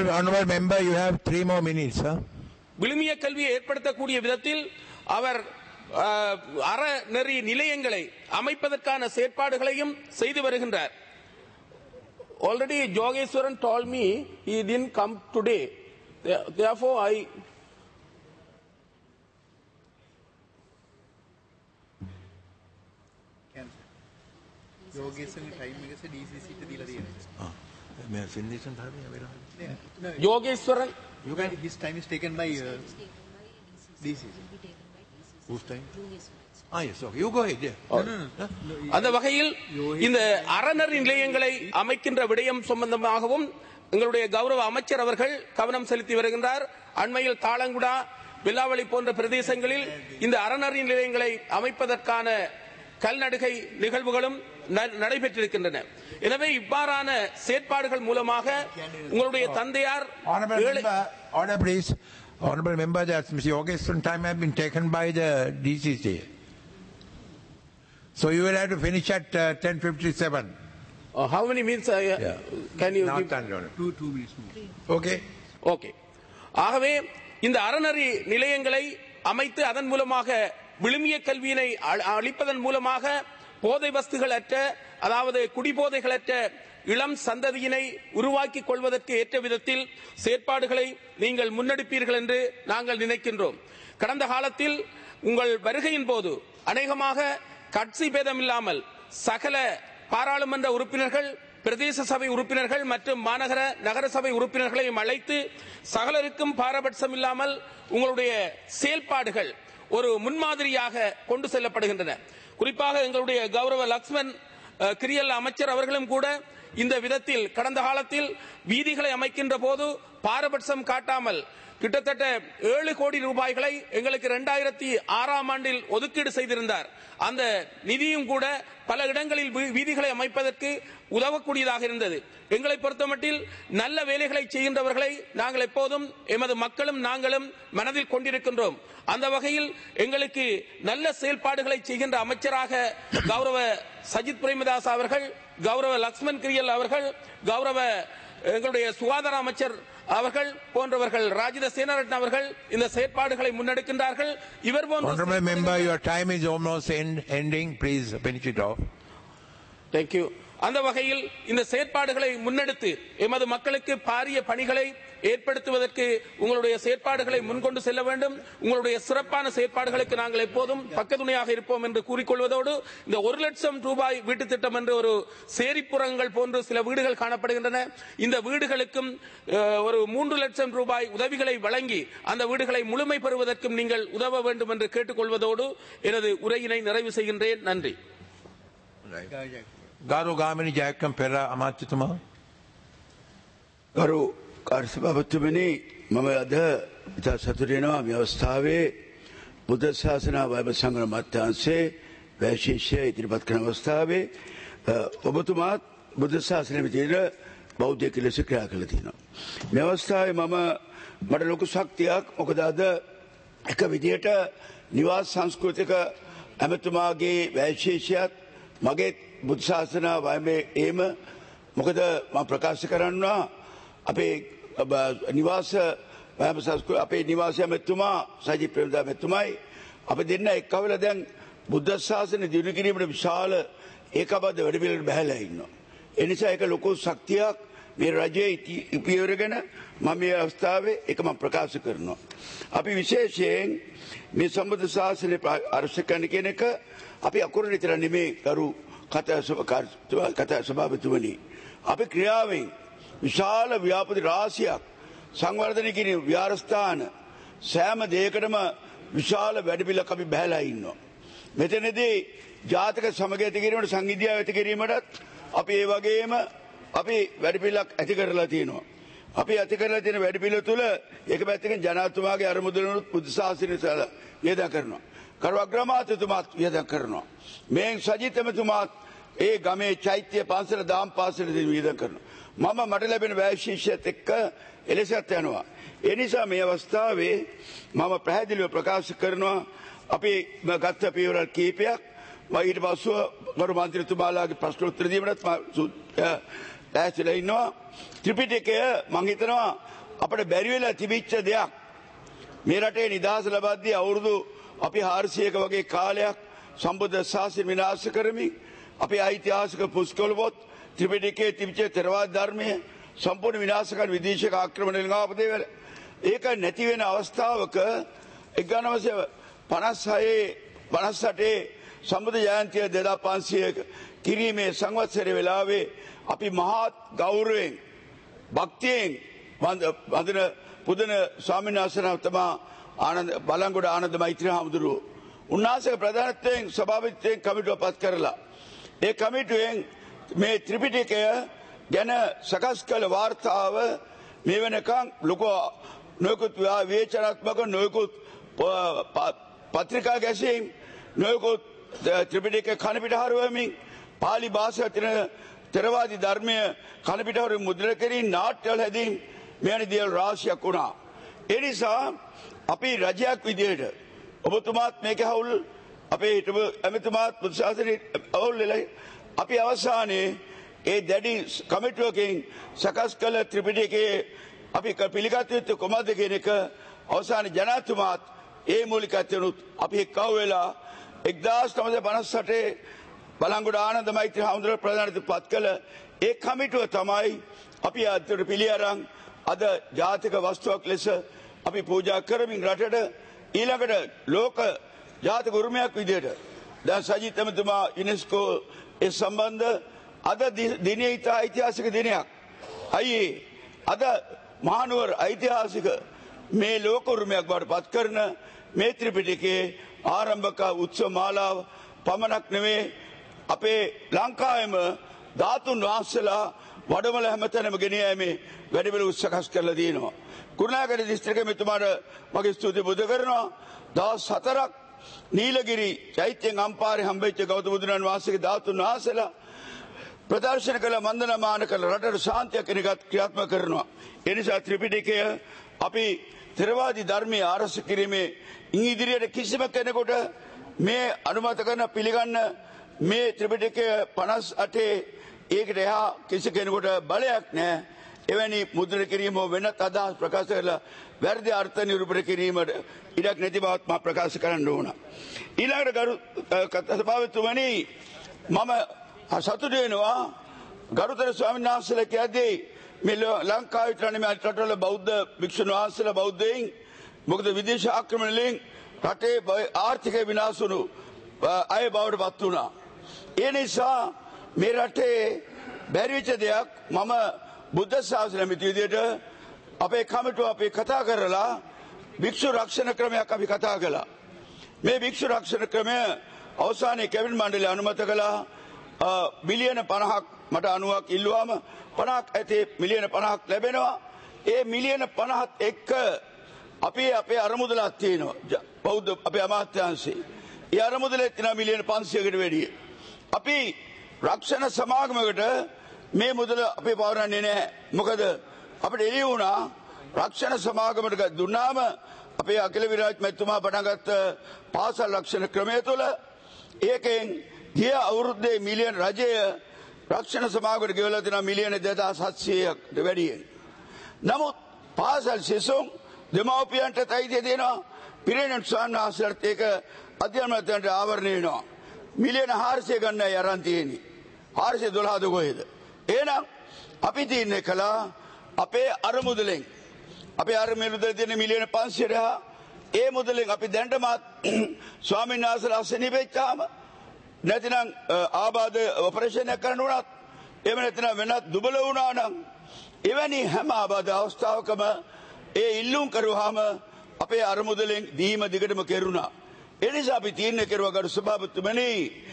விழுமிய கல்வியை ஏற்படுத்தக்கூடிய விதத்தில் அவர் அறநெறி நிலையங்களை அமைப்பதற்கான செயற்பாடுகளையும் செய்து வருகின்றார். Already Jogeshwaran told me he didn't come today. Therefore I යෝගේශ්වරගේ ටයිම් එක D C C ට දීලා තියෙනවා. ආ මේ සින්දේශන් ධර්මයේ වෙලා. Yogeshwaran you can his time is taken by uh, D C C. Whose time? Ah yes, okay. You go ahead. Yeah. Oh. No, no, no. அந்த வகையில் இந்த அறநெறி நிலையங்களை அமைக்கின்ற விடயம் சம்பந்தமாகவும் எங்களுடைய கௌரவ அமைச்சர் அவர்கள் கவனம் செலுத்தி வருகின்றார். அண்மையில் தாளங்குடா, வெள்ளாவளி போன்ற பிரதேசங்களில் இந்த அறநெறி நிலையங்களை அமைப்பதற்கான கல்நடுகை நிகழ்வுகளும் நடைபெற்றிருக்கின்றன. எனவே இவ்வாறான செயற்பாடுகள் மூலமாக உங்களுடைய தந்தையார் Honorable member, that Mister Yogeshwaran time has been taken by the D C C. So you will have to finish at uh, ten fifty-seven. Uh, how many minutes uh, yeah. can you Not give? done, two, two minutes more. Okay. Okay. ஆகவே இந்த அறநெறி நிலையங்களை அமைத்து அதன் மூலமாக விழுமிய கல்வியினை அளிப்பதன் மூலமாக போதை வஸ்துகள் அற்ற அதாவது குடிபோதைகளற்ற இளம் சந்ததியினை உருவாக்கிக் கொள்வதற்கு ஏற்ற விதத்தில் செயற்பாடுகளை நீங்கள் முன்னெடுப்பீர்கள் என்று நாங்கள் நினைக்கின்றோம். கடந்த காலத்தில் உங்கள் வருகையின் போது அநேகமாக கட்சி பேதமில்லாமல் சகல பாராளுமன்ற உறுப்பினர்கள், பிரதேச சபை உறுப்பினர்கள் மற்றும் மாநகர நகர சபை உறுப்பினர்களையும் அழைத்து சகலருக்கும் பாரபட்சம் இல்லாமல் உங்களுடைய செயல்பாடுகள் ஒரு முன்மாதிரியாக கொண்டு செல்லப்படுகின்றன. குறிப்பாக எங்களுடைய கௌரவ லக்ஷ்மன் கிரியல் அமைச்சர் அவர்களும் கூட இந்த விதத்தில் கடந்த காலத்தில் வீதிகளை அமைக்கின்ற போது பாரபட்சம் காட்டாமல் கிட்டத்தட்ட ஏழு கோடி ரூபாய்களை எங்களுக்கு இரண்டாயிரத்தி ஆறாம் ஆண்டில் ஒதுக்கீடு செய்திருந்தார். அந்த நிதியும் கூட பல இடங்களில் வீதிகளை அமைப்பதற்கு உதவக்கூடியதாக இருந்தது. எங்களை பொறுத்தமட்டில் நல்ல வேலைகளை செய்கின்றவர்களை நாங்கள் எப்போதும் எமது மக்களும் நாங்களும் மனதில் கொண்டிருக்கின்றோம். அந்த வகையில் எங்களுக்கு நல்ல செயல்பாடுகளை செய்கின்ற அமைச்சராக கௌரவ சஜித் பிரேமதாஸ் அவர்கள், கௌரவ லக்ஷ்மன் கிரியல் அவர்கள், கௌரவ எங்களுடைய சுகாதார அமைச்சர் அவர்கள் போன்றவர்கள், ராஜித சேனாரட்ன அவர்கள் இந்த செயற்பாடுகளை முன்னெடுக்கின்றார்கள். இவர் போன்ற Honorable member, your time is almost end, ending. Please finish it off. Thank you. அந்த வகையில் இந்த செயற்பாடுகளை முன்னெடுத்து எமது மக்களுக்கு பாரிய பணிகளை ஏற்படுத்துவதற்கு உங்களுடைய செயற்பாடுகளை முன்கொண்டு செல்ல வேண்டும். உங்களுடைய சிறப்பான செயற்பாடுகளுக்கு நாங்கள் எப்போதும் பக்கத்துணையாக இருப்போம் என்று கூறிக்கொள்வதோடு, இந்த ஒரு லட்சம் ரூபாய் வீட்டு திட்டம் என்று ஒரு சேரிப்புறங்கள் போன்று சில வீடுகள் காணப்படுகின்றன. இந்த வீடுகளுக்கும் ஒரு மூன்று லட்சம் ரூபாய் உதவிகளை வழங்கி அந்த வீடுகளை முழுமை பெறுவதற்கும் நீங்கள் உதவ வேண்டும் என்று கேட்டுக்கொள்வதோடு எனது உரையினை நிறைவு செய்கின்றேன். நன்றி. ගරු ගාමිණී ජයක්කම් පෙර අමාත්‍යතුමා. ගරු කාර්යසභාපතිතුමනි, මම අද ඉතා සතුටු වෙනවා මේ අවස්ථාවේ බුද්ධ ශාසන වෛභව සංග්‍රහ මධ්‍යංශයේ විශේෂය ඉදිරිපත් කරන අවස්ථාවේ ඔබතුමාත් බුද්ධ ශාසනය විදිහට බෞද්ධයෙක් ලෙස ක්‍රියා කළා තියෙනවා. මේ අවස්ථාවේ මම මට ලොකු ශක්තියක්, මොකද අද එක විදිහට නිවාස සංස්කෘතික ඇමතුමාගේ විශේෂයත් මගේ බුද්ධ ශාසන වයමේ ඒම, මොකද මම ප්‍රකාශ කරනවා අපේ නිවාස වයම සංස්කෘතිය, අපේ නිවාසය මෙතුමා සජිත් ප්‍රේමදාස මෙතුමයි අපි දෙන්න එක්කවල දැන් බුද්ධ ශාසනය දිනු කිරීමට විශාල ඒකබද්ධ වැඩපිළිවෙලකට බහැලා ඉන්නවා. ඒ නිසා ඒක ලොකු ශක්තියක් මේ රජයේ ඉපියවරගෙන මම මේ අවස්ථාවේ ඒක මම ප්‍රකාශ කරනවා. අපි විශේෂයෙන් මේ සම්බුද්ධ ශාසනය අරස කරන කියන එක අපි අකුරු විතර නෙමෙයි කරු කතා සභාපතිතුමනි, අපි ක්‍රියාවෙන් විශාල ව්‍යාපෘති රාශියක් සංවර්ධනය කිරීම, විහාරස්ථාන සෑම දෙයකටම විශාල වැඩපිළිවෙලක් අපි බහැලා ඉන්නවා. මෙතනදී ජාතක සමග ඇති කිරීමට, සංවිධානය ඇති කිරීමටත් අපි ඒ වගේම අපි වැඩපිළිවෙලක් ඇති කරලා තියෙනවා. අපි ඇති කරලා තියෙන වැඩපිළිවෙල තුළ එක පැත්තකින් ජනාධිපතිතුමාගේ අරමුදලුත් බුද්ධ ශාසනය වියදම් කරනවා. කරු අග්‍රාමාත්‍යතුමාත් වියදම් කරනවා. මේ සජිත් එමතුමාත් ඒ ගමේ චෛත්‍ය පන්සල දාම් පාසලදී වියදම් කරනවා. මම මට ලැබෙන වෛශිෂ්‍යත් එක්ක එලෙසත් යනවා. ඒ නිසා මේ අවස්ථාවේ මම පැහැදිලිව ප්‍රකාශ කරනවා අපි ගත්ත පියවරල් කීපයක්. මම ඊට පස්සෙ ගරු මන්ත්‍රීතුමාලාගේ ප්‍රශ්න උත්තර දීමටත් ලෑස්තිලා ඉන්නවා. ත්‍රිපිටකය මම හිතනවා අපිට බැරි වෙලා තිබිච්ච දෙයක්. මේ රටේ නිදහස ලබද්දී අවුරුදු අපි හාරසියක වගේ කාලයක් සම්බුද්ධ ශාසනය විනාශ කරමින් අපි ඓතිහාසික පුස්කොළ පොත් ත්‍රිපිටකයේ තිබිච්ච ථෙරවාද ධර්මය සම්පූර්ණ විනාශ කරන විදේශික ආක්‍රමණවලින් ආපු දේවල්. ඒක නැති වෙන අවස්ථාවක එක්දාසය පනස් හයේ පනස් අටේ සම්බුද්ධ ජයන්තිය දෙදාස් පන්සියය කිරීමේ සංවත්සරයේ වෙලාවේ අපි මහත් ගෞරවයෙන් භක්තියෙන් වන්දන පුදන ස්වාමීන් වහන්සේ තමයි ආනන්ද බලංගොඩ ආනන්ද මෛත්‍රී හාමුදුරුවෝ. උන්වහන්සේ ප්‍රධානත්වයෙන් සභාපතිත්වයෙන් කමිටුව පත් කරලා ඒ කමිටුවෙන් මේ ත්‍රිපිටකය ගැන සකස් කළ වාර්තාව මේ වෙනකන් ලොකු නොයෙකුත් විවේචනාත්මක නොයෙකුත් පත්‍රිකා ගැසීම් නොයෙකුත් ත්‍රිපිටකය කනපිට හරවමින් පාලි භාෂාවේ තියෙන ථෙරවාදී ධර්මය කනපිට හරවමින් මුද්‍රණය කිරීම නාට්‍යවල හැදීම් මෙවැනි දේවල් රාශියක් වුණා. ඒ නිසා අපි රජයක් විදිහට ඔබතුමාත් මේක හවුල් අපේ හිටපු ඇමතුමාත් බුද්ධ ශාසනයේ අවුල් වෙලා අපි අවසානයේ ඒ දැඩි කමිටුවකින් සකස් කළ ත්‍රිපිටකයේ අපි පිළිගත යුතු කොහොමද කියන එක අවසානයේ ජනාධිපතිතුමාත් ඒ මූලිකත්වයනුත් අපි එක්කව වෙලා එක්දාස් නවසිය පනස් අටේ බලංගොඩ ආනන්ද මෛත්‍රී හාමුදුරුවෝ ප්‍රධානත්වයට පත් කළ ඒ කමිටුව තමයි අපි අදට පිළි අරන් අද ජාතික වස්තුවක් ලෙස අපි පූජා කරමින් රටට ඊළඟට ලෝක ජාතික උරුමයක් විදිහට දැන් සජිත් එමතුමා යුනෙස්කෝ ඒ සම්බන්ධ අද දිනයේ ඉතා ඓතිහාසික දිනයක්. අයි අද මහනුවර ඓතිහාසික මේ ලෝක උරුමයක් බවට පත් කරන මේ ත්‍රිපිටකයේ ආරම්භක උත්සව මාලාව පමණක් නෙවෙයි අපේ ලංකාවේම ධාතුන් වහන්සේලා වඩමල හැමතැනම ගෙන යෑමේ වැඩිපුර උත්සාහ කරලා තියෙනවා. කුරුණෑගල දිස්ත්‍රික්කයේ මෙතුමාට මගේ ස්තුති බුද කරනවා. දවස් හතරක් නීලගිරි චෛත්‍යයෙන් අම්පාරේ හම්බෙච්ච ගෞතම බුදුරන් වහන්සේගේ ධාතුන් වහන්සේලා ප්‍රදර්ශන කළ වන්දනාමාන කළ රටට ශාන්තියක් කෙනෙක්ත් ක්‍රියාත්මක කරනවා. ඒ නිසා ත්‍රිපිටකය අපි ථෙරවාදී ධර්මයේ ආරක්ෂා කිරීමේ ඉදිරියට කිසිම කෙනෙකුට මේ අනුමත කරන පිළිගන්න මේ ත්‍රිපිටකය පනස් අටේ ඒකට එහා කිසි කෙනෙකුට බලයක් නැහැ. එවැනි මුද්‍රණය කිරීම වෙනත් අදහස් ප්‍රකාශ කරලා වැරදි අර්ථ නිරූපණය කිරීමට ඉඩක් නැති බවත් මම ප්‍රකාශ කරන්න ඕන. ඊළඟට ගරු කතාසභාවතුමනි මම සතුටු වෙනවා ගරුතර ස්වාමීන් වහන්සේලා කියද්දී මේ ලංකාවේ විතර නෙමෙයි රටවල බෞද්ධ භික්ෂුන් වහන්සේලා බෞද්ධයින් මොකද විදේශ ආක්‍රමණ වලින් රටේ ආර්ථිකය විනාශ වුණු අය බවට පත් වුණා. ඒ නිසා මේ රටේ බැරි වෙච්ච දෙයක් මම බුද්ධ ශාසනය මිති විදියට අපේ කමිටුව අපි කතා කරලා භික්ෂු රක්ෂණ ක්‍රමයක් අපි කතා කළා. මේ භික්ෂු රක්ෂණ ක්‍රමය අවසානයේ කැබිනට් මණ්ඩලය අනුමත කළා. බිලියන පනහක් මට අනුවක් ඉල්ලුවාම පනහක් ඇති මිලියන පනහක් ලැබෙනවා. ඒ මිලියන පනහත් එක්ක අපි අපේ අරමුදලක් තියෙනවා. බෞද්ධ අපේ අමාත්‍යාංශේ. ඒ අරමුදලේ තියෙන මිලියන පන්සියයකට වැඩිය. අපි රක්ෂණ සමාගමකට මේ මුදල අපි පවරන්නේ නැහැ. මොකද අපිට එළිය වුණා රක්ෂණ සමාගමකට දුන්නාම අපේ අකිල විරාජ් මැතිතුමා පටන් ගත්ත පාසල් රක්ෂණ ක්‍රමය තුළ ඒකෙන් ගිය අවුරුද්දේ මිලියන රජය රක්ෂණ සමාගමකට ගෙවලා තියෙනවා මිලියන දෙදාස් හත්සියයකට වැඩිය. නමුත් පාසල් සිසුන් දෙමව්පියන්ට තයිදේ දෙනවා පිරිනමන ස්වාමීන් ඒක අධ්‍යයනයට ආවරණය වෙනවා. මිලියන හාරසිය ගන්නයි අරන් තියෙන්නේ. හාරසිය දොළහද කොහෙද? එහෙනම් අපි තීරණය කළා අපේ අරමුදලෙන් අපේ අරමුදලෙන් තියෙන මිලියන පන්සියයට ඒ මුදලෙන් අපි දැන්ටමත් ස්වාමීන් වහන්සේලා අසනීප වෙච්චාම නැතිනම් ආබාධ ඔපරේෂන් එකක් කරන්න උනත් එහෙම නැතිනම් වෙනත් දුබල වුණා නම් එවැනි හැම ආබාධ අවස්ථාවකම ඒ ඉල්ලුම් කරුවාම අපේ අරමුදලෙන් දීම දිගටම කෙරුණා. ඒ නිසා අපි තීරණය කරුවා ගරු සභාපතිතුමනි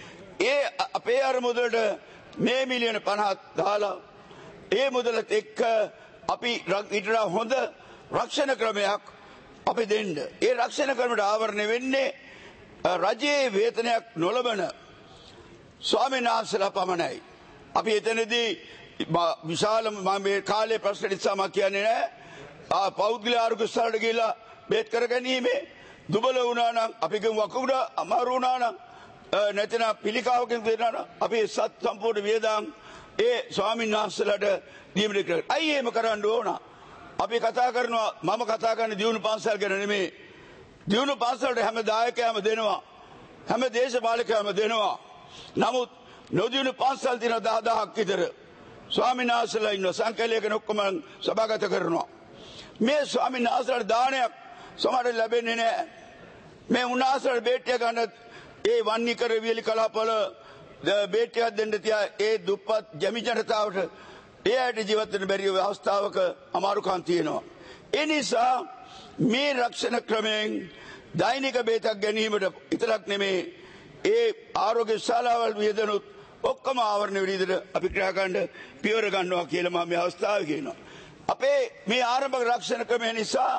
ඒ අපේ අරමුදලට මේ මිලියන පනහක් දාලා ඒ මුදලත් එක්ක අපි ඊට හොඳ රක්ෂණ ක්‍රමයක් අපි දෙන්න. ඒ රක්ෂණ ක්‍රමයට ආවරණය වෙන්නේ රජයේ වේතනයක් නොලබන ස්වාමීන් වහන්සේලා පමණයි. අපි එතනදී විශාල මේ කාලේ ප්‍රශ්න නිසා මම කියන්නේ නැහැ. පෞද්ගලික ආරෝග්‍ය ස්ථලයට ගිහිලා බේත් කර ගැනීමේ දුබල වුණා නම් අපි ගම වකුගඩ අමාරු වුණා නම් නැතිනම් පිළිකාවකින් දෙනවා නම් අපි සත් සම්පූර්ණ වේදාම් ඒ ස්වාමීන් වහන්සේලාට දීමට කරා. අයි එහෙම කරන්න ඕන. අපි කතා කරනවා මම කතා කරන්නේ දියුණු පන්සල් ගැන නෙමෙයි. දියුණු පන්සලට හැම දායකයම දෙනවා. හැම දේශපාලකයම දෙනවා. නමුත් නොදියුණු පන්සල් දින දහදහක් විතර ස්වාමීන් වහන්සේලා ඉන්න සංකල්පයක ඔක්කොම සභාගත කරනවා. මේ ස්වාමීන් වහන්සේලාට දානයක් සමහරට ලැබෙන්නේ නැහැ. මේ උන්වහන්සේලාට බේටිය ගන්න ඒ වන්නිකර වියලි කලාපවල බේටියක් දෙන්න තියා ඒ දුප්පත් ජමි ජනතාවට ඒ ඇයට ජීවත් වෙන්න බැරි අවස්ථාවක අමාරුකම් තියෙනවා. ඒ නිසා මේ රක්ෂණ ක්‍රමයෙන් දෛනික බේතක් ගැනීමට විතරක් නෙමේ ඒ ආරෝග්‍ය ශාලාවල් වියදනුත් ඔක්කොම ආවරණ විදිහට අපි ක්‍රියා කරන්න පියවර ගන්නවා කියලා මම මේ අවස්ථාවේ කියනවා. අපේ මේ ආරම්භක රක්ෂණ ක්‍රමය නිසා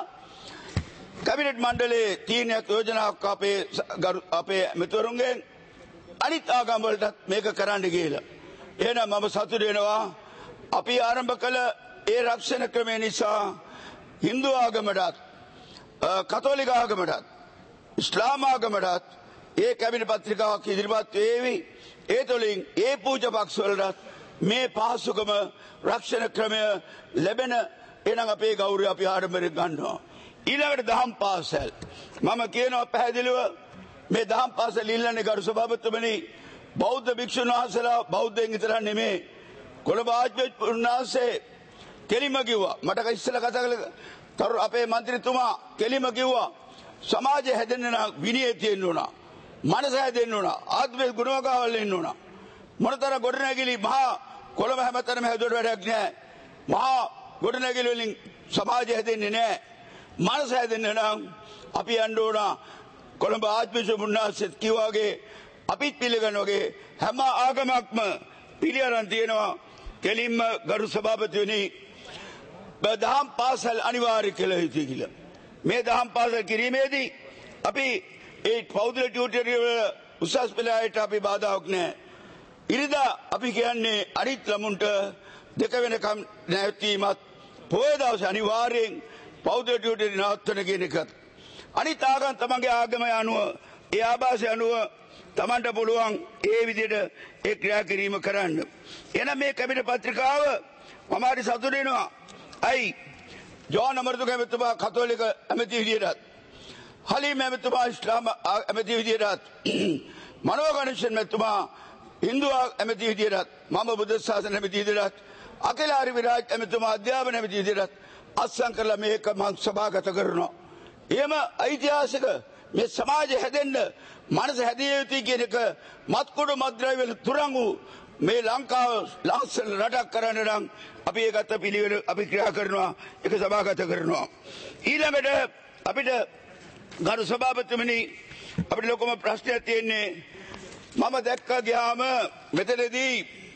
කැබිනට් මණ්ඩලයේ තීරණයක් යෝජනාවක් අපේ අපේ මෙතුරුන්ගෙන් අනිත් ආගම් වලට මේක කරන්න කියලා. එහෙනම් මම සතුටු වෙනවා අපි ආරම්භ කළ ඒ රක්ෂණ ක්‍රමය නිසා Hindu ආගමටත් කතෝලික ආගමටත් ඉස්ලාම් ආගමටත් ඒ කැබිනට් පත්‍රිකාවක් ඉදිරිපත් වේවි. ඒ තුළින් ඒ පූජා පක්ෂ වලට මේ පහසුකම රක්ෂණ ක්‍රමය ලැබෙන එනම් අපේ ගෞරවය අපි ආඩම්බරයෙන් ගන්නවා. ඊළඟට දහම් පාසල් මම කියනවා පැහැදිලිව මේ දහම් පාසල් ඉල්ලන්නේ ගරු සභාපතිතුමනි බෞද්ධ භික්ෂුන් වහන්සේලා බෞද්ධයන් විතර නෙමේ කොළඹ ආජ්ජුන්නාසේ කෙලිම කිව්වා මට ඉස්සෙල්ලා කතා කළ අපේ മന്ത്രിතුමා කෙලිම කිව්වා සමාජය හැදෙන්න නම් විනය තියෙන්න ඕන මනස හැදෙන්න ඕන ආත්මේ ගුණවකාවල් ඉන්න ඕන මොනතර ගොඩනැගිලි මහා කොළඹ හැමතැනම හැදුවට වැඩක් නැහැ මහා ගොඩනැගිලි වලින් සමාජය හැදෙන්නේ නැහැ මනස හැදෙන්න නම් අපි යන්න ඕන කොළඹ ආත්මීය මුන්නාසෙත් කිව්වාගේ අපිත් පිළිගන්න වගේ හැම ආගමක්ම පිළිඅරන් තියෙනවා කෙලින්ම ගරු සභාපතිවනි දහම් පාසල් අනිවාර්ය කළ යුතුයි කියලා. මේ දහම් පාසල් කිරීමේදී අපි ඒ පෞද්ගල ටියුටරියල් උසස් පෙළ අයට අපි බාධාවක් නැහැ. ඉරිදා අපි කියන්නේ අනිත් ළමුන්ට දෙක වෙනකම් නැවතීමත් පොය දවසේ අනිවාර්යෙන් පෞද්ගල ටියුටරියල් නවත්වන කියන එකත් අනිත් ආගම් තමන්ගේ ආගම අනුව ඒ ආభాසය අනුව තමන්ට පුළුවන් ඒ විදිහට ඒ ක්‍රියා කිරීම කරන්න. එහෙනම් මේ කැබිනට් පත්‍රිකාව මම හරි සතුටු වෙනවා. අයි ජෝන් අමරතුංග එතුමා කතෝලික ඇමති විදියටත් හලීම් එතුමා ඉස්ලාම ඇමති විදියටත් මනෝ ගණේෂන් එතුමා හින්දු ඇමති විදියටත් මම බුද්ධ ශාසන ඇමති විදියටත් අකිල හරි විරාජ් එතුමා අධ්‍යාපන ඇමති විදියටත් අත්සන් කරලා මේක මම සභාගත කරනවා. එහෙම ඓතිහාසික මේ සමාජය හැදෙන්න මනස හැදිය යුතුයි කියන එක මත්කුඩු මත්ද්‍රව්‍ය තුරන් වූ මේ ලංකාව ලස්සන රටක් කරන්න නම් අපි ඒකට පිළිවෙල අපි ක්‍රියා කරනවා ඒක සභාගත කරනවා. ඊළඟට අපිට ගරු සභාපතිතුමනි අපිට ලොකුම ප්‍රශ්නයක් තියෙන්නේ මම දැක්ක ගියාම මෙතනදී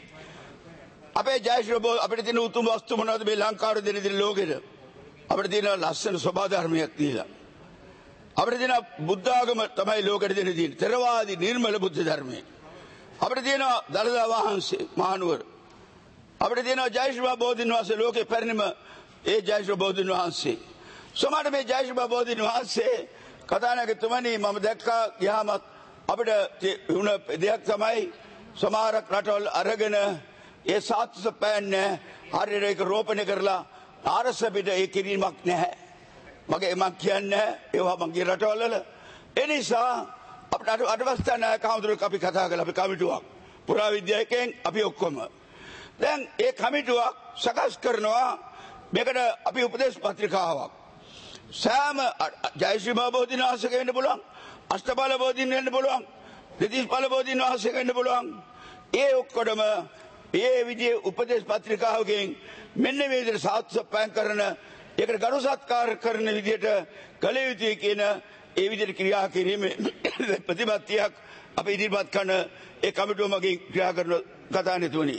අපේ ජයශ්‍රී අපිට තියෙන උතුම් වස්තු මොනවද මේ ලංකාවේ දෙන දෙන ලෝකෙට අපිට තියෙන ලස්සන ස්වභාව ධර්මයක් තියෙනවා. අපිට තියෙන බුද්ධ ආගම තමයි ලෝකෙට දෙන තියෙන්නේ ත්‍රිවාදී නිර්මල බුද්ධ ධර්මය. අපිට තියෙනවා දළදා වහන්සේ මහනුවර. අපිට තියෙනවා ජයශ්‍රී බෝධීන් වහන්සේ ලෝකේ පැරණිම ඒ ජයශ්‍රී බෝධීන් වහන්සේ. සමහර මේ ජයශ්‍රී බෝධීන් වහන්සේ කතානායකතුමනි මම දැක්කා ගියාමත් අපිට වුණ දෙයක් තමයි සමහර රටවල් අරගෙන ඒ සාත්ස පෑන්නේ හරියට ඒක රෝපණය කරලා ආරස පිට ඒ කිරීමක් නැහැ. මගේ මම කියන්නේ ඒවා මගේ රටවල් වල ඒ නිසා අපිට අටවස්ථාන කවුරුත් අපි කතා කරලා අපි කමිටුවක් පුරාවිද්‍යාවකෙන් අපි ඔක්කොම දැන් ඒ කමිටුවක් සකස් කරනවා මේකට අපි උපදේශ පත්‍රිකාවක් සෑම ජයශ්‍රී බෝධීන් වහන්සේ වෙන්න පුළුවන් අෂ්ටඵල බෝධීන් වෙන්න පුළුවන් දෙතිස්ඵල බෝධීන් වහන්සේ වෙන්න පුළුවන් ඒ ඔක්කොම ඒ විදිහේ උපදේශ පත්‍රිකාවකින් මෙන්න මේ විදිහට සාත්‍ය පෑන් කරන ඒකට ගරු සත්කාර කරන විදිහට කළ යුතුයි කියන ඒ විදිහට ක්‍රියා කිරීමේ ප්‍රතිපත්තියක් අපි ඉදිරිපත් කරන ඒ කමිටුව මගින් ක්‍රියා කරන කතානෙතුමනි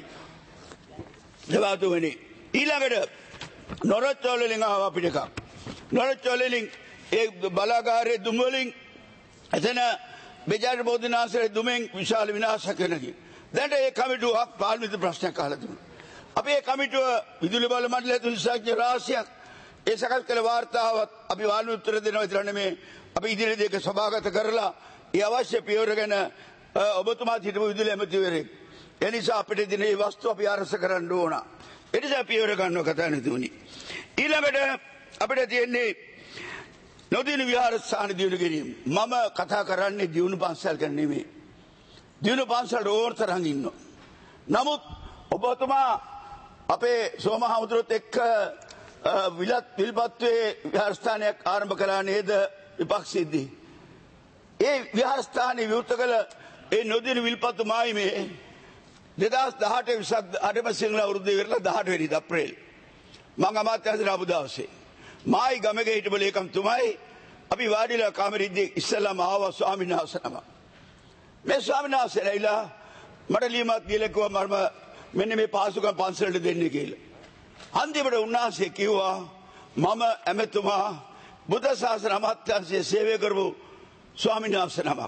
දවාතුමනි ඊළඟට නොරොච්චෝල වලින් ආව අපිට එකක් නොරොච්චෝල වලින් ඒ බලාගාරයේ දුම් වලින් එතන බෙජාර බෝධිනාසයේ දුමෙන් විශාල විනාශයක් වෙනකි දැන් ඒ කමිටුවක් පාර්ලිමේන්තු ප්‍රශ්නයක් අහලා තිබුණා අපි ඒ කමිටුව විදුලි බල මණ්ඩලය තුල විශේෂ රාශියක් ඒ සකස් කළ වාර්තාවත් අපි වාල්මි උත්තර දෙනවා විතර නෙමෙයි අපි ඉදිරියේදී ඒක සභාගත කරලා ඒ අවශ්‍ය පියවර ගැන ඔබතුමාත් හිටපු විදුලි ඇමතිවරයෙක් ඒ නිසා අපිට දින මේ වස්තු අපි අරස කරන්න ඕන ඒ නිසා පියවර ගන්නවා කතා නෙතුණි ඊළඟට අපිට තියෙන්නේ නොදින විහාරස්ථාන දියුණු කිරීම මම කතා කරන්නේ දියුණු පන්සල් ගැන නෙමෙයි දියුණු පන්සල් ඕනතරම් ඉන්නවා නමුත් ඔබතුමා අපේ සෝමහමුදුරත් එක්ක විලත් විල්පත්වේ විහාරස්ථානයක් ආරම්භ කළා නේද විපක්ෂයේදී ඒ විහාරස්ථානයේ විවෘත කළ ඒ නොදින විල්පත්තු මායිමේ දෙදහස් දහඅට විසක් අටම සිංහල අවුරුද්දේ ඉවරලා දහඅට වෙනිදා අප්‍රේල් මම අමාත්‍යාංශයට ආපු දවසේ මායි ගමගේ හිටපු ලේකම්තුමයි අපි වාඩිලා කාමරෙදී ඉස්සෙල්ලාම ආවා ස්වාමීන් වහන්සේ නම මේ ස්වාමීන් වහන්සේලා මට ලියමක් දීලා කිව්වා මම මෙන්න මේ පාසුකම් පන්සලට දෙන්න කියලා අන්තිමට උන්වහන්සේ කිව්වා මම ඇමතුමා බුද්ධ ශාසන අමාත්‍යාංශයේ සේවය කරපු ස්වාමීන් වහන්සේ නමක්